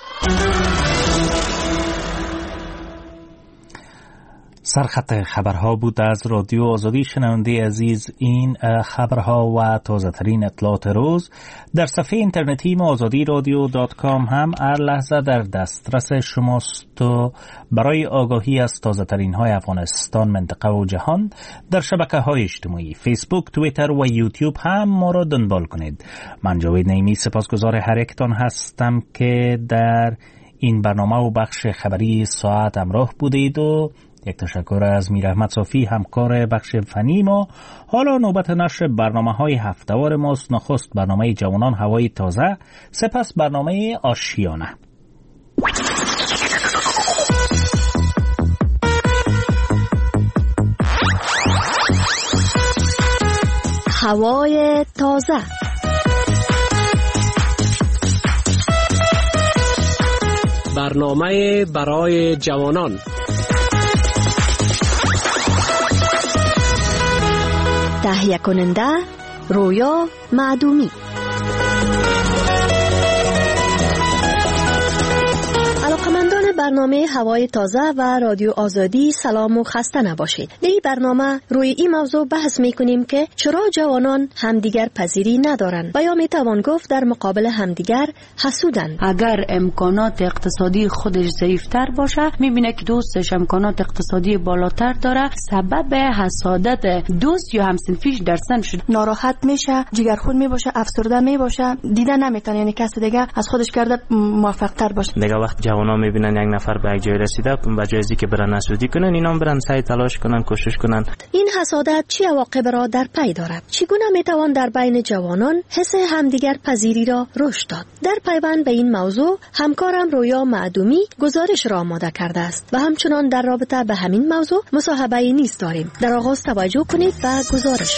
سرخط خبرها بود از رادیو آزادی. شنونده عزیز، این خبرها و تازه ترین اطلاعات روز در صفحه اینترنتی ما آزادی رادیو دات کام هم هر لحظه در دسترس شماست و برای آگاهی از تازه ترین های افغانستان، منطقه و جهان در شبکه های اجتماعی فیسبوک، توییتر و یوتیوب هم ما را دنبال کنید. من جاوید نعیمی سپاسگزار هر یکتان هستم که در این برنامه و بخش خبری ساعت همراه بودید و یک تشکر از میر احمد صافی همکار بخش فنی ما. حالا نوبت نشر برنامه های هفته‌وار ماست. نخست برنامه جوانان هوای تازه، سپس برنامه آشیانه. هوای تازه. برنامه برای جوانان. تهیه کننده رویا معدومی. علاقمندان برنامه هوای تازه و رادیو آزادی سلام و خسته نباشید. در این برنامه روی این موضوع بحث میکنیم که چرا جوانان همدیگر پذیری ندارند و یا میتوان گفت در مقابل همدیگر حسودند. اگر امکانات اقتصادی خودش ضعیفتر باشه، میبینه که دوستش امکانات اقتصادی بالاتر داره، سبب حسادت دوست یا همسنفیش در سن شد. ناراحت میشه، جگرخون میباشه، افسرده میباشه، دیده نمیتونه یعنی کسی دیگه از خودش کرده موفق تر باشه. دیگه وقت جوانا میبینن یک نفر به یک جای رسیده، به جای ازی که برن حسودی کنن، اینا برن سعی تلاش کنن، کوشش کنن. این حسادت چه عواقب را در پی دارد؟ چگونه میتوان در بین جوانان حس همدیگر پذیری را رشد داد؟ در پیوند به این موضوع همکارم رویا معدومی گزارش را آماده کرده است و همچنان در رابطه به همین موضوع مصاحبه‌ای نیز داریم. در آغاز توجه کنید به گزارش.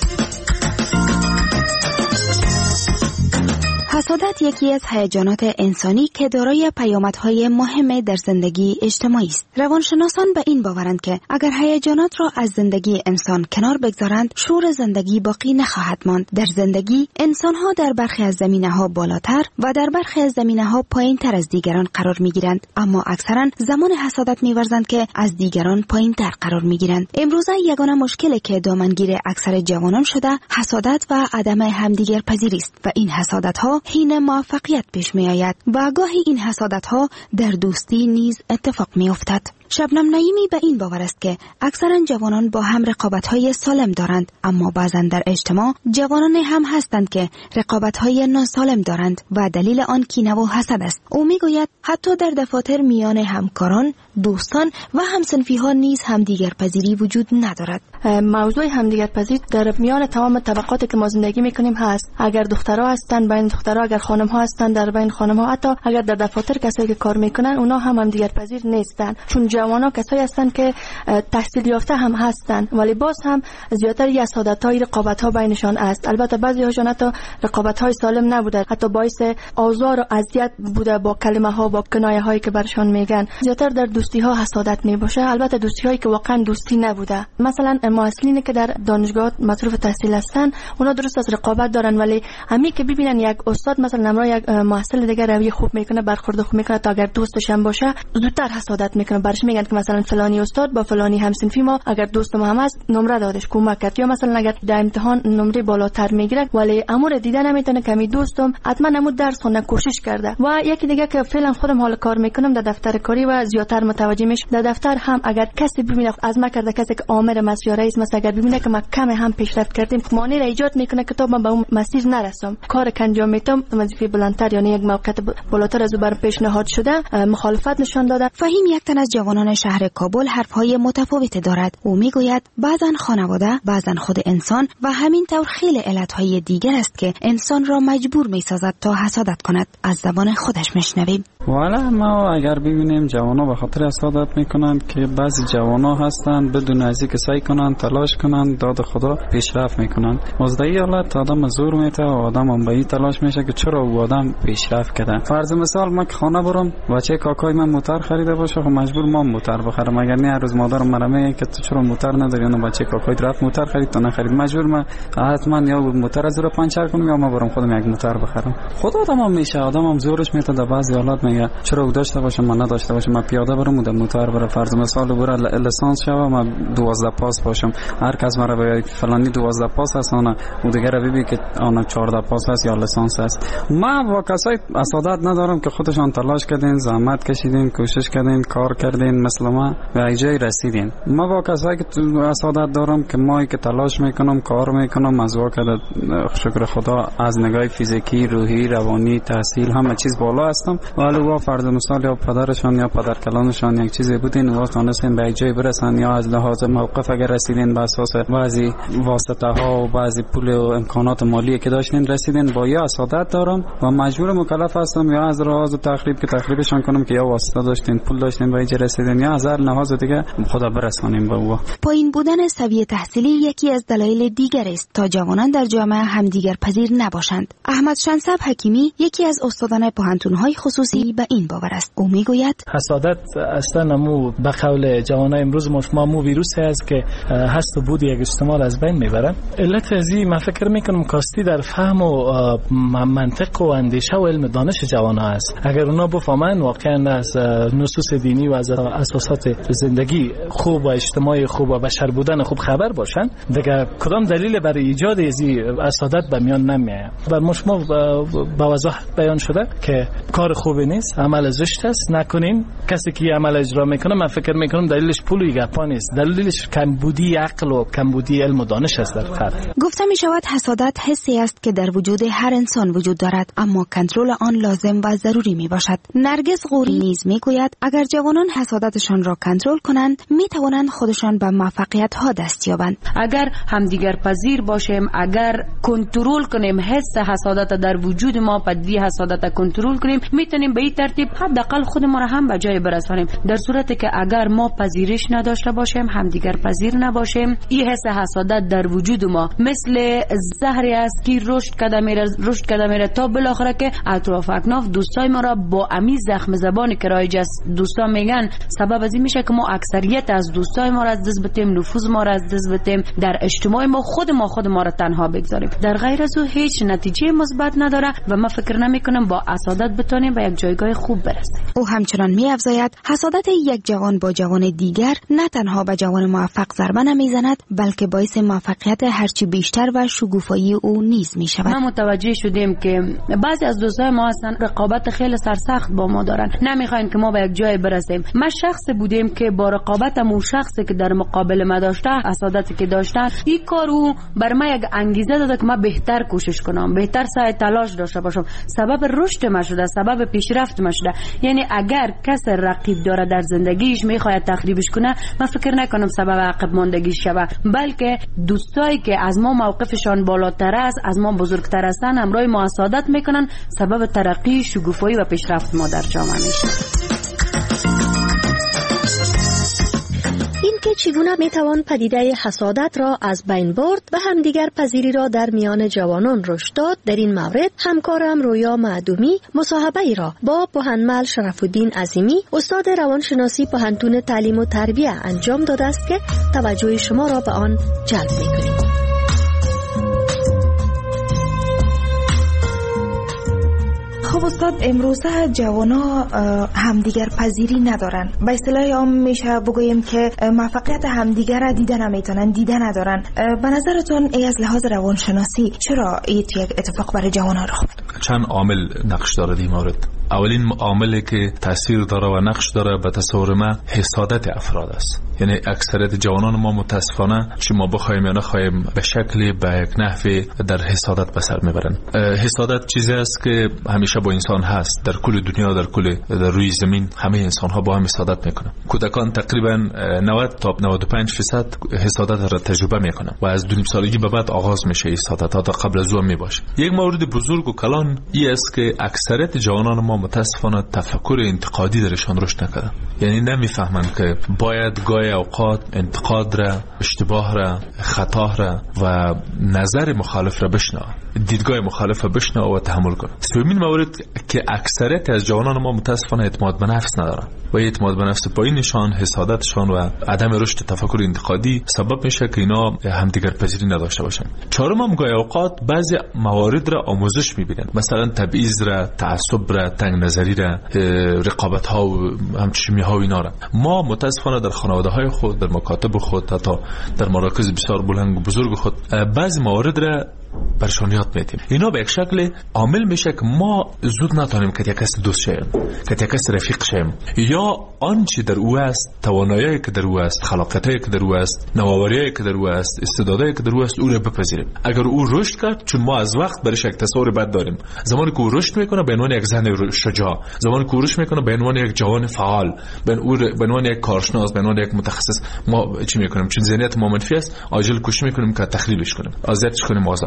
حسادت یکی از هیجانات انسانی که دارای پیامدهای مهم در زندگی اجتماعی است. روانشناسان به این باورند که اگر هیجانات را از زندگی انسان کنار بگذارند، شور زندگی باقی نخواهد ماند. در زندگی انسان‌ها در برخی از زمینه‌ها بالاتر و در برخی از زمینه‌ها پایین‌تر از دیگران قرار می‌گیرند، اما اکثراً زمان حسادت می‌ورزند که از دیگران پایین‌تر قرار می‌گیرند. امروزه یگانه مشکلی که دامنگیر اکثر جوانان شده، حسادت و عدم همدیگر پذیری است و این حسادت‌ها حین موفقیت پیش می آید و گاهی این حسادت ها در دوستی نیز اتفاق می افتد. شبنم نعیمی به این باور است که اکثرا جوانان با هم رقابت های سالم دارند، اما بعضا در اجتماع جوانان هم هستند که رقابت های ناسالم دارند و دلیل آن کینه و حسد است. او می گوید حتی در دفاتر میان همکاران، دوستان و همسنفی ها نیز همدیگر پذیری وجود ندارد. موضوع همدیگر پذیری در میان تمام طبقاتی که ما زندگی میکنیم هست. اگر دخترها هستند بین دخترها، اگر خانم ها هستند در بین خانم ها، حتی اگر در دفاتر کسایی که کار میکنن اونا هم همدیگر پذیر نیستند، چون جوانا کسایی هستند که تحصیل یافته هم هستند ولی باز هم زیاتر حسادت های رقابت ها بینشان است. البته بعضی هاشون حتی رقابت های سالم نبوده، حتی باعث آزار و اذیت بوده با کلمه ها، با کنایه هایی که برشان میگن. زیاتر در دوستی ها حسادت میباشه، البته دوستی هایی که واقعا دوستی نبوده. مثلا معلمینی که در دانشگاه مصروف تحصیل هستن، اونا درست از رقابت دارن ولی همین که ببینن یک استاد مثلا نمره یک محصل دیگه روی خوب میکنه، برخورد خوب میکنه، تا اگر دوستش هم باشه زودتر حسادت میکنه. برش میگن که مثلا فلانی استاد با فلانی همسنفی ما اگر دوست ما هم است نمره دادش، کمک کرد، یا مثلا اگر در امتحان نمره بالاتر میگیره ولی امور دیده نمیتونه که می دوستم حتما نمو درس خونده کوشش کرده. و یکی دیگه که فعلا خودم حال کار میکنم در دفتر کاری و زیاتر متوجه میشم در دفتر هم اگر کسی ببینه از ما کرده، کسی که آمر است یا رئیس مثلا اگر ببینه که ما کم هم پیشرفت کردیم، مانع را ایجاد میکنه که تا من به اون مسیر نرسم. کار که انجام میدم وظیفه بلندتر یعنی یک موقعیت بالاتر از او بر پیشنهاد شده مخالفت نشان داده. فهیم یک تن از جوانان شهر کابل حرفهای متفاوتی دارد. او میگوید بعضا خانواده، بعضا خود انسان و همین طور خیلی علتهای دیگر است که انسان را مجبور میسازد تا حسادت کند. از زبان خودش میشنویم. والا ما اگر ببینیم جوانا به خاطر حسادت میکنن که بعضی جوانا هستن بدون از اینکه سعی کنن تلاش کنن داد خدا پیشرفت میکنن. مزدی حالت آدم زور میته و آدم هم به این تلاش میشه که چرا او آدم پیشرفت کرده. فرض مثال من که خانه برم بچه کاکای من موتر خریده باشه، خب مجبور ما موتر بخرم. اگر نه هر روز مادرم مرا میگه که تو چرا موتر نداری، اون بچه کاکای رفت موتر خرید تو نخرید، مجبور من حتما یا موتر از رو پنچر کنم یا ما برم خودم یک موتر بخرم. خود آدم هم میشه، آدم هم زورش میته در بعضی حالات میگه چرا او داشته باشه من نداشته باشم، من پیاده برم و موتر برم. فرض مثال برم لیسانس شوم من دوازده پاس باشم، هر کس مرا بگه فلانی دوازده پاس هست اون او دیگه رو ببینه که آن چهارده پاس هست یا لیسانس هست. ما با کسای حسادت ندارم که خودشان تلاش کردین، زحمت کشیدین، کوشش کردین، کار کردین، مثل ما به اینجای رسیدین. ما با کسایی که حسادت دارم که ما که تلاش میکنم، کار میکنم، از واقع شکر خدا از نگاه فیزیکی، روحی، روانی، تحصیل همه چیز بالا هستم. ولی وا فرض مثال یا پدرشان یا پدرکلانشان یک چیزی بودین و تونستین به جای برسن یا از لحاظ موقف اگر رسیدین به اساس بعضی واسطه ها و بعضی پول و امکانات مالی که داشتین رسیدین، با یا حسادت دارم و مجبور مکلف هستم یا از راز و تخریب که تخریبشان کنم که یا واسطه داشتین، پول داشتین به اینجا رسیدین رسیدن یا از هر لحاظ دیگه خدا برسانیم به او. پایین بودن سویه تحصیلی یکی از دلایل دیگر است تا جوانان در جامعه همدیگر پذیر نباشند. احمد شنصب حکیمی یکی از استادان پوهنتون‌های خصوصی به این باور است. او میگوید حسادت اصلا مو به قول جوانای امروز ما مو ویروسی است که هست و بود یک اجتماع از بین میبره. علت ازی من فکر میکنم کاستی در فهم و منطق و اندیشه و علم دانش جوانها است. اگر اونا بفهمن واقعا از نصوص دینی و از اساسات زندگی خوب و اجتماعی خوب و بشر بودن خوب خبر باشن، دیگه کدام دلیل برای ایجاد ازی حسادت به میان نمیاد. بر مشما با وضاحت بیان شده که کار خوبی نیست، عمل زشت است، نکنین. کسی که عمل اجرا میکنه من فکر میکنم دلیلش پول و گپا نیست، دلیلش کمبودی عقل و کمبودی علم و دانش است در فرد. گفته می شود حسادت حسی است که در وجود هر انسان وجود دارد، اما کنترل آن لازم و ضروری می باشد. نرگس غوری نیز می گوید اگر جوانان حسادتشان را کنترل کنند می توانند خودشان به موفقیت ها دست یابند. اگر همدیگر پذیر باشیم، اگر کنترل کنیم حس حسادت در وجود ما، پدیده حسادت کنترل کنیم، میتونیم به این ترتیب حداقل خود ما را هم به جای برسانیم. در صورتی که اگر ما پذیرش نداشته باشیم، همدیگر پذیر نباشیم، این حس حسادت در وجود ما مثل زهری است که رشد کرده میره رشد کرده میره تا بالاخره که اطراف اکناف دوستای ما را با امی زخم زبانی که رایج است دوستا میگن، سبب از این میشه که ما اکثریت از دوستای ما را از دست بدیم، نفوذ ما را از دست بدیم، در اجتماع ما خود ما خود ما را تنها بگذاریم. در غیر از او هیچ نتیجه مثبت نداره و من فکر نمی کنم با حسادت بتونیم به یک جایگاه خوب برسیم. او همچنان می افزاید حسادت یک جوان با جوان دیگر نه تنها به جوان موفق ضربه نمیزند، بلکه باعث موفقیت هرچی بیشتر و شگوفایی او نیز می شود. ما متوجه شدیم که بعضی از دوستای ما هستن رقابت خیلی سرسخت با ما دارن، نمیخواین که ما به یک جای برسیم. ما شخص بودیم که با رقابتم اون شخصی که در مقابل ما داشته حسادتی که داشتن، این کارو بر ما یک انگیزه داده که من بهتر کوشش کنم، بهتر سعی تلاش داشته باشم، سبب رشد ما شده، سبب پیشرفت ما شده. یعنی اگر کس رقیب داره در زندگیش میخواد تخریبش کنه، من فکر نکنم سبب عقب ماندگی شوه، بلکه دوستایی که از ما موقفشان بالاتر است، از ما بزرگتر هستن، همراه ما حسادت میکنن، سبب ترقی، شگوفایی و پیشرفت ما در جامعه میشه. این که چگونه میتوان پدیده حسادت را از بین برد و همدیگر پذیری را در میان جوانان رشد داد، در این مورد همکارم رویا معدومی مصاحبه ای را با پوهنمل شرف الدین عظیمی استاد روانشناسی پوهنتون تعلیم و تربیه انجام داده است که توجه شما را به آن جلب میکنیم. خب استاد، امروزه جوانا همدیگر پذیری ندارن. به اصطلاح عام میشه بگوییم که موفقیت همدیگر را دیده نمیتونن، دیده ندارن. به نظرتون ای از لحاظ روانشناسی چرا این یک اتفاق برای جوانا رخ میده؟ چند عامل نقش داره این مورد. اولین عاملی که تاثیر داره و نقش داره به تصور ما حسادت افراد است. یعنی اکثریت جوانان ما متاسفانه چه ما بخوایم یا نخوایم به شکلی به یک نحوی در حسادت به سر میبرن. حسادت چیزی است که همیشه با انسان هست، در کل دنیا، در کل در روی زمین همه انسان ها با هم حسادت میکنن. کودکان تقریبا نود تا نود و پنج درصد حسادت را تجربه میکنن و از دو نیم سالگی به بعد آغاز میشه حسادت، تا قبل از اون میباشه. یک مورد بزرگ و کلان این است که اکثریت جوانان ما متاسفانه تفکر انتقادی درشان رشد نکرده. یعنی نمیفهمند که باید گاهی اوقات انتقاد را، اشتباه را، خطا را و نظر مخالف را بشنوه، دیدگاه مخالف را بشنوه و تحمل کنه. سومین مورد که اکثریت از جوانان ما متاسفانه اعتماد به نفس ندارن و اعتماد به نفس پایینشان، حسادتشان و عدم رشد تفکر انتقادی سبب میشه که اینا همدیگر پذیری نداشته باشن. چهارم هم گاهی اوقات بعضی موارد را آموزش میبینن، مثلا تبعیض را، تعصب را، تنگ نظری را، رقابت ها و همچنین ها و اینا را. ما متاسفانه در خانواده های خود، در مکاتب خود، حتی در مراکز بسیار بلند و بزرگ خود بعضی موارد را برشان یاد میدیم. اینا به یک شکل عامل میشه که ما زود نتونیم که یک کس دوست شیم، که یک کس رفیق شیم، یا آنچه در او است، توانایی که در او است، خلاقیتی که در او است، نوآوری که در او است، استعدادی که در او است، او را بپذیریم. اگر او رشد کرد، چون ما از وقت برش یک تصور بد داریم، زمانی که او رشد میکنه به عنوان یک زن شجاع، زمانی که او رشد میکنه به عنوان یک جوان فعال، به عنوان یک کارشناس، به عنوان یک متخصص، ما چی میکنیم؟ چون ذهنیت ما منفی است، عاجل کوشش میکنیم که تخریبش کنیم، اذیتش کنیم، آزارش بدیم.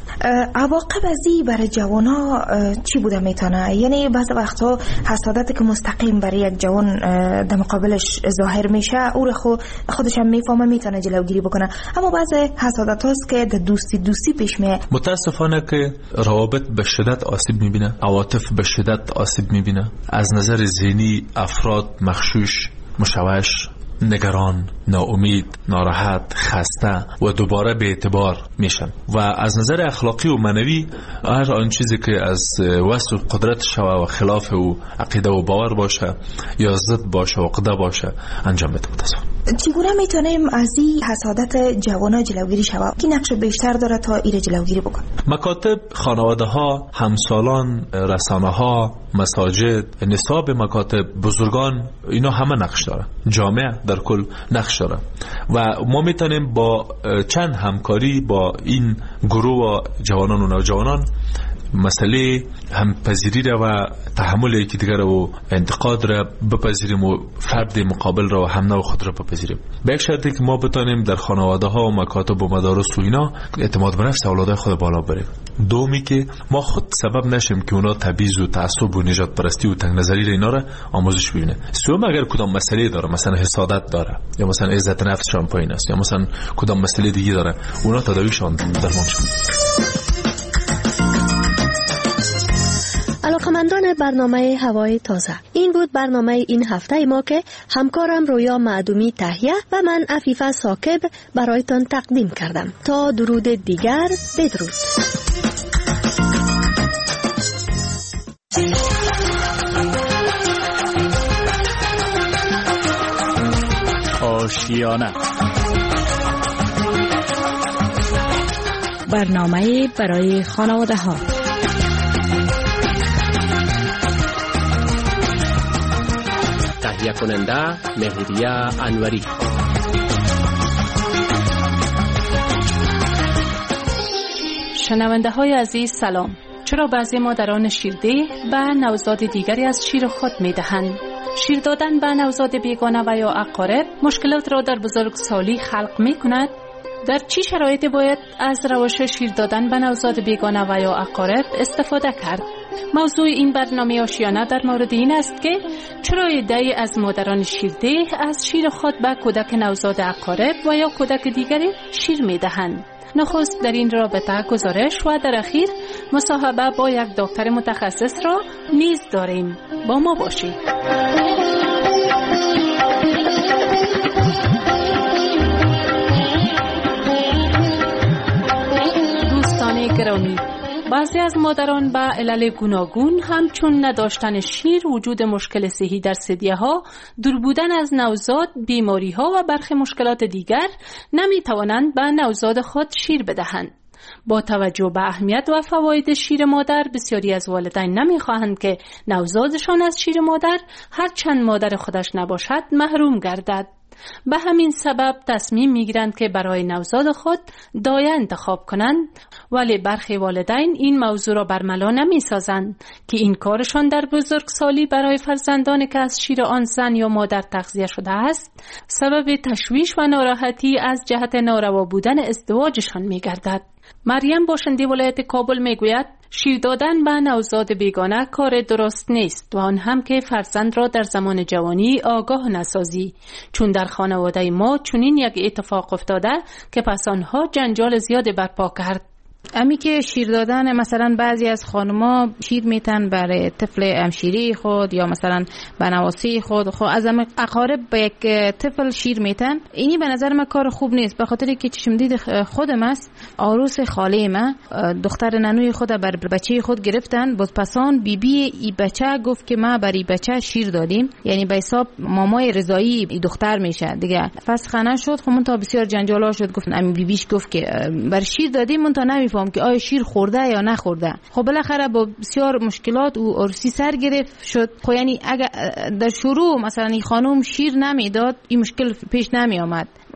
عواقب ازی برای جوانا چی بوده میتونه؟ یعنی بعض وقتا حسادتی که مستقیم برای یک جوان در مقابلش ظاهر میشه او رو خود خودش هم میفهمه میتونه جلوگیری بکنه، اما بعض حسادت هاست که در دوستی دوستی پیش میاد. متاسفانه که روابط به شدت آسیب میبینه، عواطف به شدت آسیب میبینه، از نظر ذهنی افراد مخشوش، مشوش، نگران، ناامید، ناراحت، خسته و دوباره به اعتبار میشن و از نظر اخلاقی و معنوی هر آن چیزی که از وصف قدرت شوه و خلاف او عقیده و باور باشه یا ضد باشه و عقده باشه انجام بده. چگونه میتونیم از این حسادت جوانا جلوگیری شوه؟ کی نقش بیشتر داره تا این جلوگیری بکن؟ مکاتب، خانواده ها، همسالان، رسانه ها، مساجد، نصاب مکاتب، بزرگان، اینا همه نقش داره. جامعه در کل نقش داره و ما میتونیم با چند همکاری با این گروه و جوانان و نوجوانان مسئله همپذیری را و تحمل یکی دیگر و انتقاد را بپذیریم و فرد مقابل را و هم نوع خود را بپذیریم. به یک شرطی که ما بتانیم در خانواده ها و مکاتب و مدارس و اینا اعتماد به نفس اولادای خود بالا بریم. دومی که ما خود سبب نشیم که اونا تبعیض و تعصب و نجات پرستی و تنگ نظری را اینا را آموزش ببینه. سوم اگر کدام مسئله داره، مثلا حسادت داره یا مثلا عزت نفسشان پایین است یا مثلا کدام مسئله دیگه داره، اونا تداویشان درمان شد. علاقمندان برنامه هوای تازه، این بود برنامه این هفته ما که همکارم رویا معدومی تهیه و من عفیفه ثاقب برایتان تقدیم کردم. تا درود دیگر، بدرود. آشیانه، برنامه برای خانواده ها. تهیه کننده مهریه انوری. شنونده های عزیز سلام. چرا بعضی مادران شیرده به نوزاد دیگری از شیر خود می دهند؟ شیر دادن به نوزاد بیگانه و یا اقارب مشکلات را در بزرگسالی خلق می کند؟ در چی شرایطی باید از روش شیر دادن به نوزاد بیگانه و یا اقارب استفاده کرد؟ موضوع این برنامه آشیانه در مورد این است که چرا عده‌ای از مادران شیرده از شیر خود به کودک نوزاد اقارب و یا کودک دیگری شیر می دهند. نخست در این رابطه گزارش و در اخیر مصاحبه با یک دکتر متخصص را نیز داریم. با ما باشید. دوستان گرامی، بعضی از مادران به علل گوناگون همچون نداشتن شیر، وجود مشکل صحی در ثدیه‌ها، دور بودن از نوزاد، بیماری‌ها و برخی مشکلات دیگر نمی‌توانند به نوزاد خود شیر بدهند. با توجه به اهمیت و فواید شیر مادر، بسیاری از والدین نمی‌خواهند که نوزادشان از شیر مادر هر چند مادر خودش نباشد محروم گردد. به همین سبب تصمیم میگیرند که برای نوزاد خود دایه انتخاب کنند، ولی برخی والدین این موضوع را برملا نمی سازند که این کارشان در بزرگسالی برای فرزندانی که از شیر آن زن یا مادر تغذیه شده است سبب تشویش و ناراحتی از جهت ناروا بودن ازدواجشان می گردد. مریم باشنده ولایت کابل می گوید شیر دادن به نوزاد بیگانه کار درست نیست و آن هم که فرزند را در زمان جوانی آگاه نسازی، چون در خانواده ما چنین یک اتفاق افتاده که پس آنها جنجال زیاد برپا کرد. امی که شیر دادن، مثلا بعضی از خانما شیر میتن برای طفل همشیری خود یا مثلا بنواسی خود خود از اقارب به یک طفل شیر میتن. اینی به نظر من کار خوب نیست، به خاطر که چشم دید خودم است. عروس خاله ما دختر ننوی خود بر بچه خود گرفتن، باز پسان بی بی ای بچه گفت که ما برای بچه شیر دادیم، یعنی به حساب مامای رضایی ای دختر میشه دیگه. فسخ نشد، خب من تا بسیار جنجالا شد. گفت امی بی بیش گفت که بر شیر دادیم، من تا نمیفهم که آیا شیر خورده یا نخورده. خب بالاخره با بسیار مشکلات و عروسی سر گرفت شد. خب یعنی اگر در شروع مثلا این خانم شیر نمیداد این مشکل پیش نمی آمد.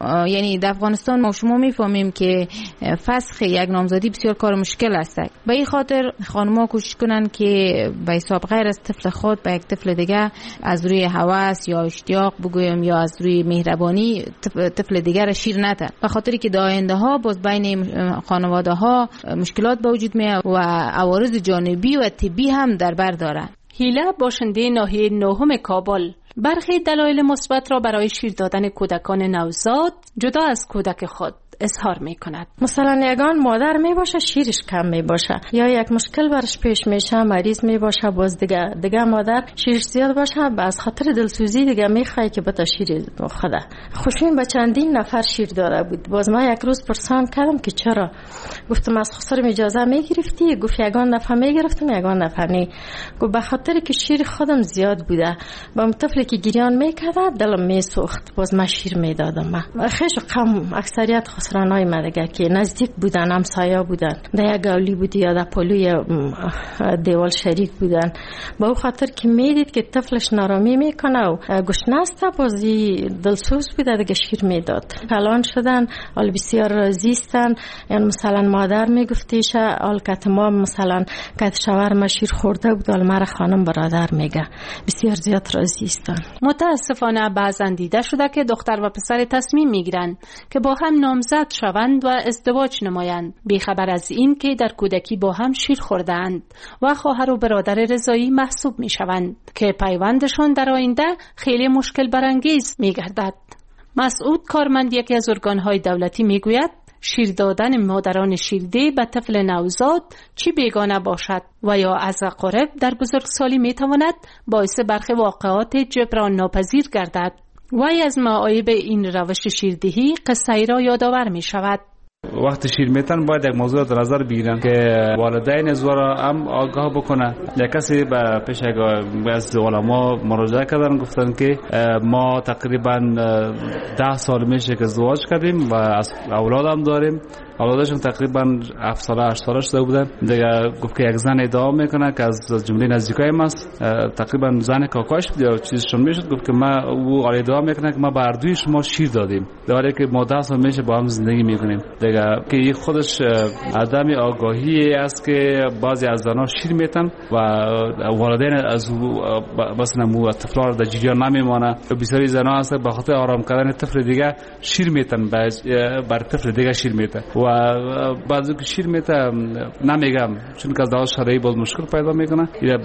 یعنی در افغانستان ما شما میفهمیم که فسخ یک نامزادی بسیار کار مشکل است. به این خاطر خانم‌ها کوشش کنن که به حساب غیر از طفل خود به یک طفل دیگه از روی هوس یا اشتیاق بگویم یا از روی مهربانی طفل دیگر را شیر نده، به خاطری که در آینده ها باز بین خانواده ها مشکلات به وجود میاد و عوارض جانبی و طبی هم در بر داره. هیله باشنده ناحیه نهم کابل برخی دلایل مثبت را برای شیر دادن کودکان نوزاد جدا از کودک خود اظهار می کند. مثلا یگان مادر می باشه شیرش کم می باشه یا یک مشکل برش پیش میشه مریض می باشه باز دیگه دیگه مادر شیرش زیاد باشه از خاطر دلسوزی دیگه میخوای که بتا شیر خدا. خوشین با چندین نفر شیر داره بود. باز ما یک روز پرسان کردم که چرا، گفتم از خسرم اجازه می گرفتی؟ گفت یگان دفعه می گرفتم یگان دفعه نی. گفت به خاطر که شیر خودم زیاد بوده با اون طفلی که گریان میکرد دلم میسوخت باز ما شیر میدادم. خیش قم اکثریت خسرانای ما دیگه که نزدیک بودن همسایه بودن در یک گولی بودی یا در پلوی دیوال شریک بودن با او خاطر که میدید که طفلش نارامی میکنه و گشنه است بازی دلسوز بوده دیگه شیر میداد. کلان شدن حال بسیار زیستن، یعنی مثلا مادر میگفتیش حال که ما مثلا که شوهر ما شیر خورده بود حال مرا خانم برادر میگه بسیار زیاد راضی هستن. متاسفانه بعضا دیده شده که دختر و پسر تصمیم میگیرن که با هم نامزد شوند و ازدواج نمایند بیخبر از این که در کودکی با هم شیر خوردند و خواهر و برادر رضایی محسوب میشوند که پیوندشان در آینده خیلی مشکل برانگیز میگردد. مسعود کارمند یکی از ارگانهای دولتی میگوید شیر دادن مادران شیرده به طفل نوزاد چی بیگانه باشد و یا از اقارب در بزرگسالی میتواند باعث برخی واقعات جبران ناپذیر گردد. وی از معایب این روش شیردهی قصه‌ای را یادآور می شود. وقتی شیر میتن باید یک موضوع در نظر بگیرن که والدین از ورا هم آگاه بکنه. یک کسی به پیش از علما مراجعه کردن گفتن که ما تقریبا ده سال میشه که ازدواج کردیم و اولاد هم داریم. اولادشون تقریبا هفت ساله هشت ساله شده بودن. دیگه گفت که یک زن ادعا میکنه که از جمله نزدیکایم است، تقریبا زن کاکاش بود یا چیزشون میشد، گفت که ما او ادعا میکنه که ما به هر دوی شما شیر دادیم در حالی که ما ده سال میشه با هم زندگی میکنیم. دیگه که خودش عدم آگاهی است که بعضی از زنها شیر میتن و والدین از مثلا مو طفلا در جریان نمیمانه. بسیاری زنها هست به خاطر آرام کردن طفل دیگه شیر میتن بر طفل دیگه شیر میتن و بعضی که شیر میته نمیگم چون که از داخل شرعی باز مشکل پیدا میکنه.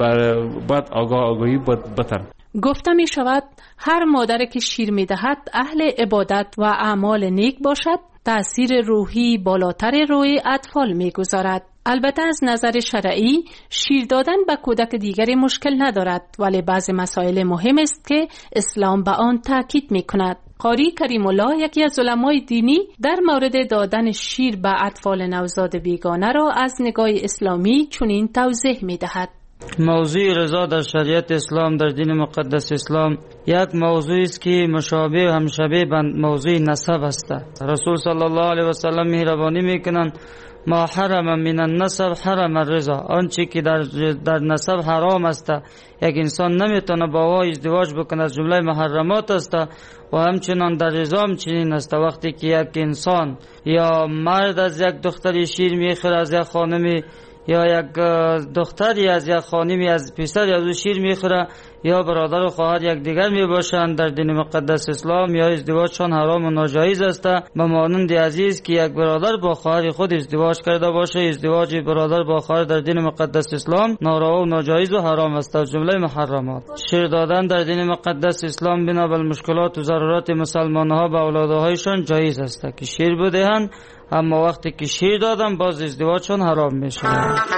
بعد آگاه آگاهی بتر گفته می شود هر مادر که شیر میدهد اهل عبادت و اعمال نیک باشد تأثیر روحی بالاتر روی اطفال میگذارد. البته از نظر شرعی شیر دادن به کودک دیگری مشکل ندارد ولی بعضی مسائل مهم است که اسلام به آن تاکید میکند. قاری کریم الله یکی از علمای دینی در مورد دادن شیر به اطفال نوزاد بیگانه را از نگاه اسلامی چنین توضیح میدهد. موضوع رضا در شریعت اسلام در دین مقدس اسلام یک موضوعی است که مشابه و همشبیه به موضوع نسب است. رسول صلی الله علیه و سلم مهربانی میکنند ما حرم من النسب حرم الرضا، آنچه که در در نسب حرام است یک انسان نمیتونه با او ازدواج بکنه از جمله محرمات است و همچنان در رضا هم چنین است. وقتی که یک انسان یا مرد از یک دختری شیر میخوره از یک خانمی یا یک دختری از یک خانمی از پسر از او شیر میخوره یا برادر و خواهر یک دیگر میباشند در دین مقدس اسلام یا ازدواجشان حرام و ناجایز است. به مانند عزیز که یک برادر با خواهر خود ازدواج کرده باشه، ازدواج برادر با خواهر در دین مقدس اسلام ناروا و ناجایز و حرام است از جمله محرمات. شیر دادن در دین مقدس اسلام بنا بر مشکلات و ضرورات مسلمان‌ها به اولادهایشان جایز است که شیر بدهند، اما وقتی که شیر دادن باز ازدواجشان حرام میشه.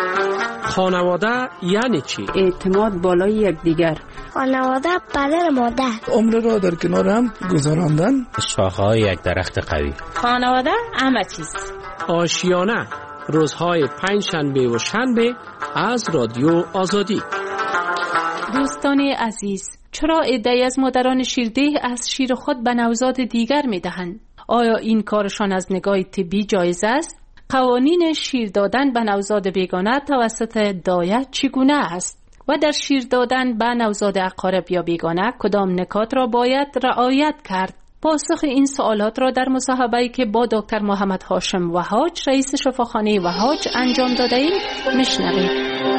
خانواده یعنی چی؟ اعتماد بالای یکدیگر. خانواده پدر مادر. عمر را در کنار هم گذراندن. شاخه‌های یک درخت قوی. خانواده همه چیز. آشیانه روزهای پنج شنبه و شنبه از رادیو آزادی. دوستان عزیز، چرا عده‌ای از مادران شیرده از شیر خود به نوزاد دیگر میدهند؟ آیا این کارشان از نگاه طبی جایز است؟ قوانین شیر دادن به نوزاد بیگانه توسط دایه چگونه است؟ و در شیر دادن به نوزاد اقارب یا بیگانه کدام نکات را باید رعایت کرد؟ پاسخ این سوالات را در مصاحبه‌ای که با دکتر محمد هاشم وهاج رئیس شفاخانه وهاج انجام داده ایم میشنوید.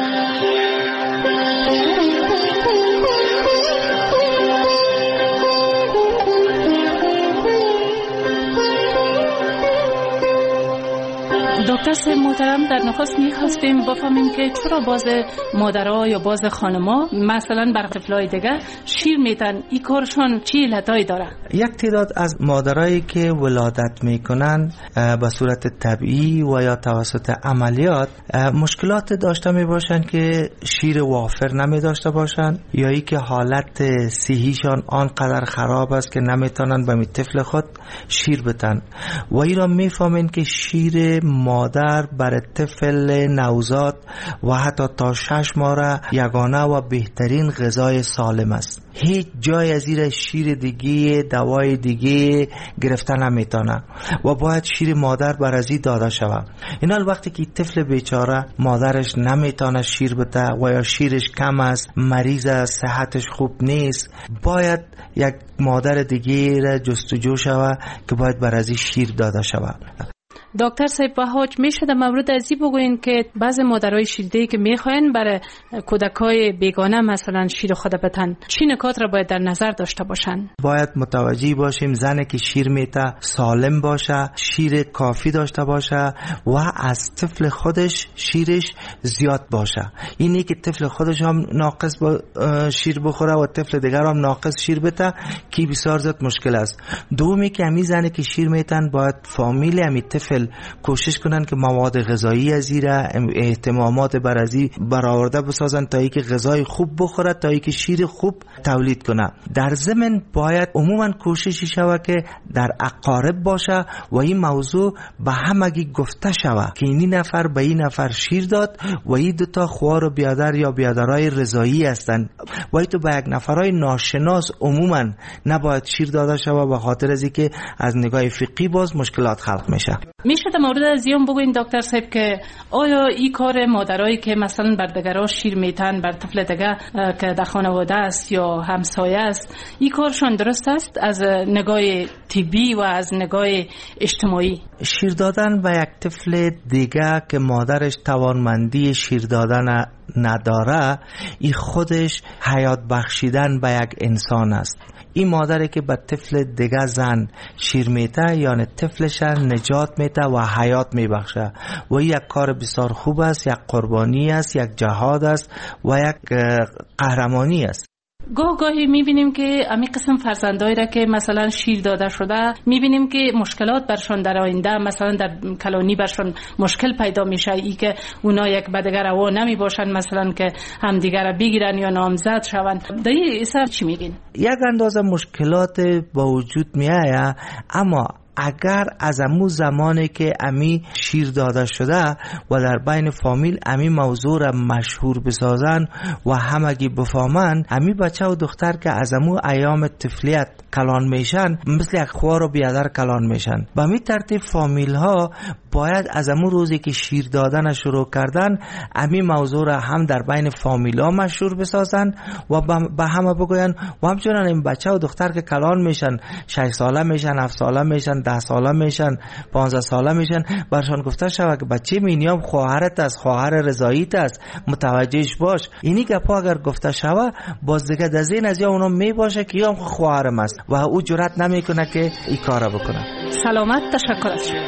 دکتر صاحب محترم، در نخست می‌خواستیم بفهمیم که چرا باز مادرها یا باز خانم‌ها مثلا بر طفلای دیگه شیر میتن، این کارشون چی علتایی داره؟ یک تعداد از مادرایی که ولادت میکنن به صورت طبیعی و یا توسط عملیات مشکلات داشته میباشن که شیر وافر نمی داشته باشن، یا ای که حالت صحیشان آنقدر خراب است که نمیتونن به طفل خود شیر بدن و ای را میفهمین که شیر مادر برای طفل نوزاد و حتی تا شش ماه یگانه و بهترین غذای سالم است. هیچ جای از این شیر دیگه دوای دیگه گرفته نمیتونه و باید شیر مادر بر ازی داده شود. این حال وقتی که طفل بیچاره مادرش نمیتونه شیر بده و یا شیرش کم است، مریض است، صحتش خوب نیست، باید یک مادر دیگه را جستجو شود که باید بر ازی شیر داده شود. دکتر صاحب وهاج، میشه در مورد ازی بگوین که بعضی مادرای شیرده‌ای که میخواین برای کودکای بیگانه مثلا شیر خود بدن، چی نکات را باید در نظر داشته باشن؟ باید متوجه باشیم زنی که شیر میته سالم باشه، شیر کافی داشته باشه و از طفل خودش شیرش زیاد باشه. اینی که طفل خودش هم ناقص با شیر بخوره و طفل دیگر هم ناقص شیر بده کی بسیار زیاد مشکل است. دومی که همین زنی که شیر میتن باید فامیل همین طفل کوشش کنن که مواد غذایی از این اهتمامات بر ازی برآورده بسازن تا اینکه غذای خوب بخوره، تا اینکه شیر خوب تولید کنه. در ضمن باید عموما کوششی شوه که در اقارب باشه و این موضوع به همگی گفته شوه که این نفر به این نفر شیر داد و این دوتا خوار و بیادر یا بیادرای رضایی هستن و این تو به یک نفرای ناشناس عموما نباید شیر داده شوه به خاطر از اینکه از نگاه فقهی باز مشکلات خلق میشه. میشه در مورد از این بگوین دکتر صاحب که آیا این کار مادرایی که مثلا بر دگرها شیر میتن بر طفل دیگه که در خانواده است یا همسایه است، این کارشون درست است از نگاه طبی و از نگاه اجتماعی؟ شیر دادن به یک طفل دیگه که مادرش توانمندی شیر دادن نداره، این خودش حیات بخشیدن به یک انسان است. این مادری که به طفل دیگه زن شیر میته یعنی طفلش نجات میته و حیات میبخشه و این یک کار بسیار خوب است، یک قربانی است، یک جهاد است و یک قهرمانی است. گاه گاهی میبینیم که امی قسم فرزندایی را که مثلا شیر داده شده میبینیم که مشکلات برشون در آینده مثلا در کلانی برشون مشکل پیدا میشه، ای که اونا یک به دیگر روا نمی باشن مثلا که هم دیگر را بگیرن یا نامزد شون. در این اثر چی میگین؟ یک اندازه مشکلات با وجود میایه، اما اگر از امو زمانی که امی شیر داده شده و در بین فامیل امی موضوع را مشهور بسازن و همگی بفهمن، امی بچه و دختر که از امو ایام طفلیت کلان میشن مثل یک خوار و بیادر کلان میشن. به می ترتیب فامیل ها باید از امو روزی که شیر دادن شروع کردن امی موضوع را هم در بین فامیل ها مشهور بسازن و به همه بگوین و همچنان این بچه و دختر که کلان میشن، شش ساله میشن، هفت ساله میشن، ده ساله میشن، پانزده ساله میشن، برشان گفته شود که بچه مینیام خواهرت است، خواهر رضاییت است، متوجهش باش. اینی گپا اگر گفته شود باز دیگه در ذهن از یا اونا میباشه که یا خواهرم است و او جرأت نمیکنه که این کارا بکنه. سلامت، تشکر از شما.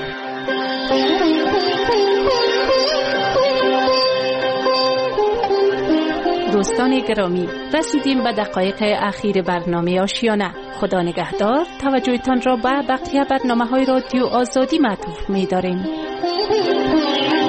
دوستان گرامی، رسیدیم به دقایق اخیر برنامه آشیانه. خدا نگهدار. توجهتان را به بقیه برنامه‌های رادیو آزادی معطوف می‌داریم.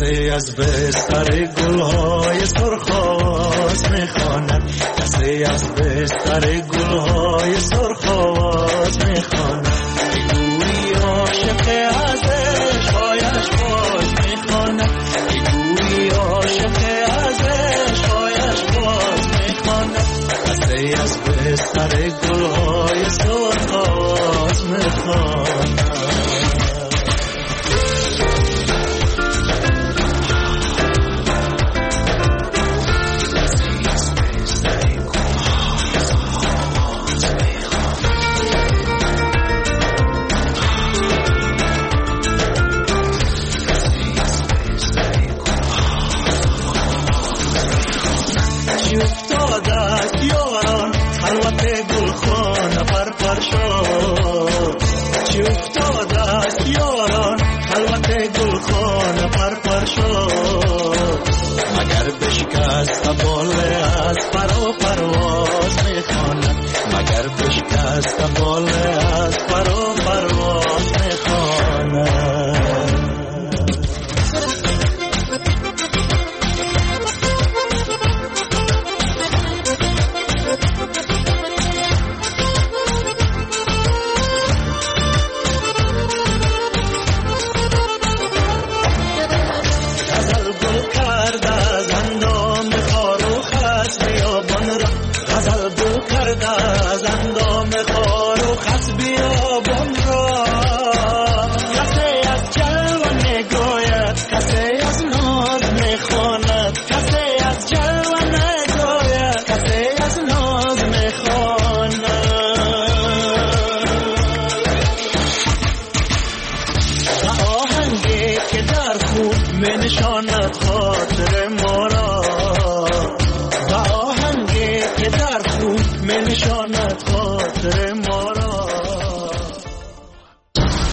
کسی از بستر گلهای سرخ آواز میخواند، کسی از بستر گلهای سرخ آواز میخواند. گویی عاشق از عشقایش باز میخواند، گویی عاشق از عشقایش باز میخواند. کسی از بستر گلهای سرخ آواز میخواند. مگر بشکست باله از پر و پرواز میخواند، مگر بشکست باله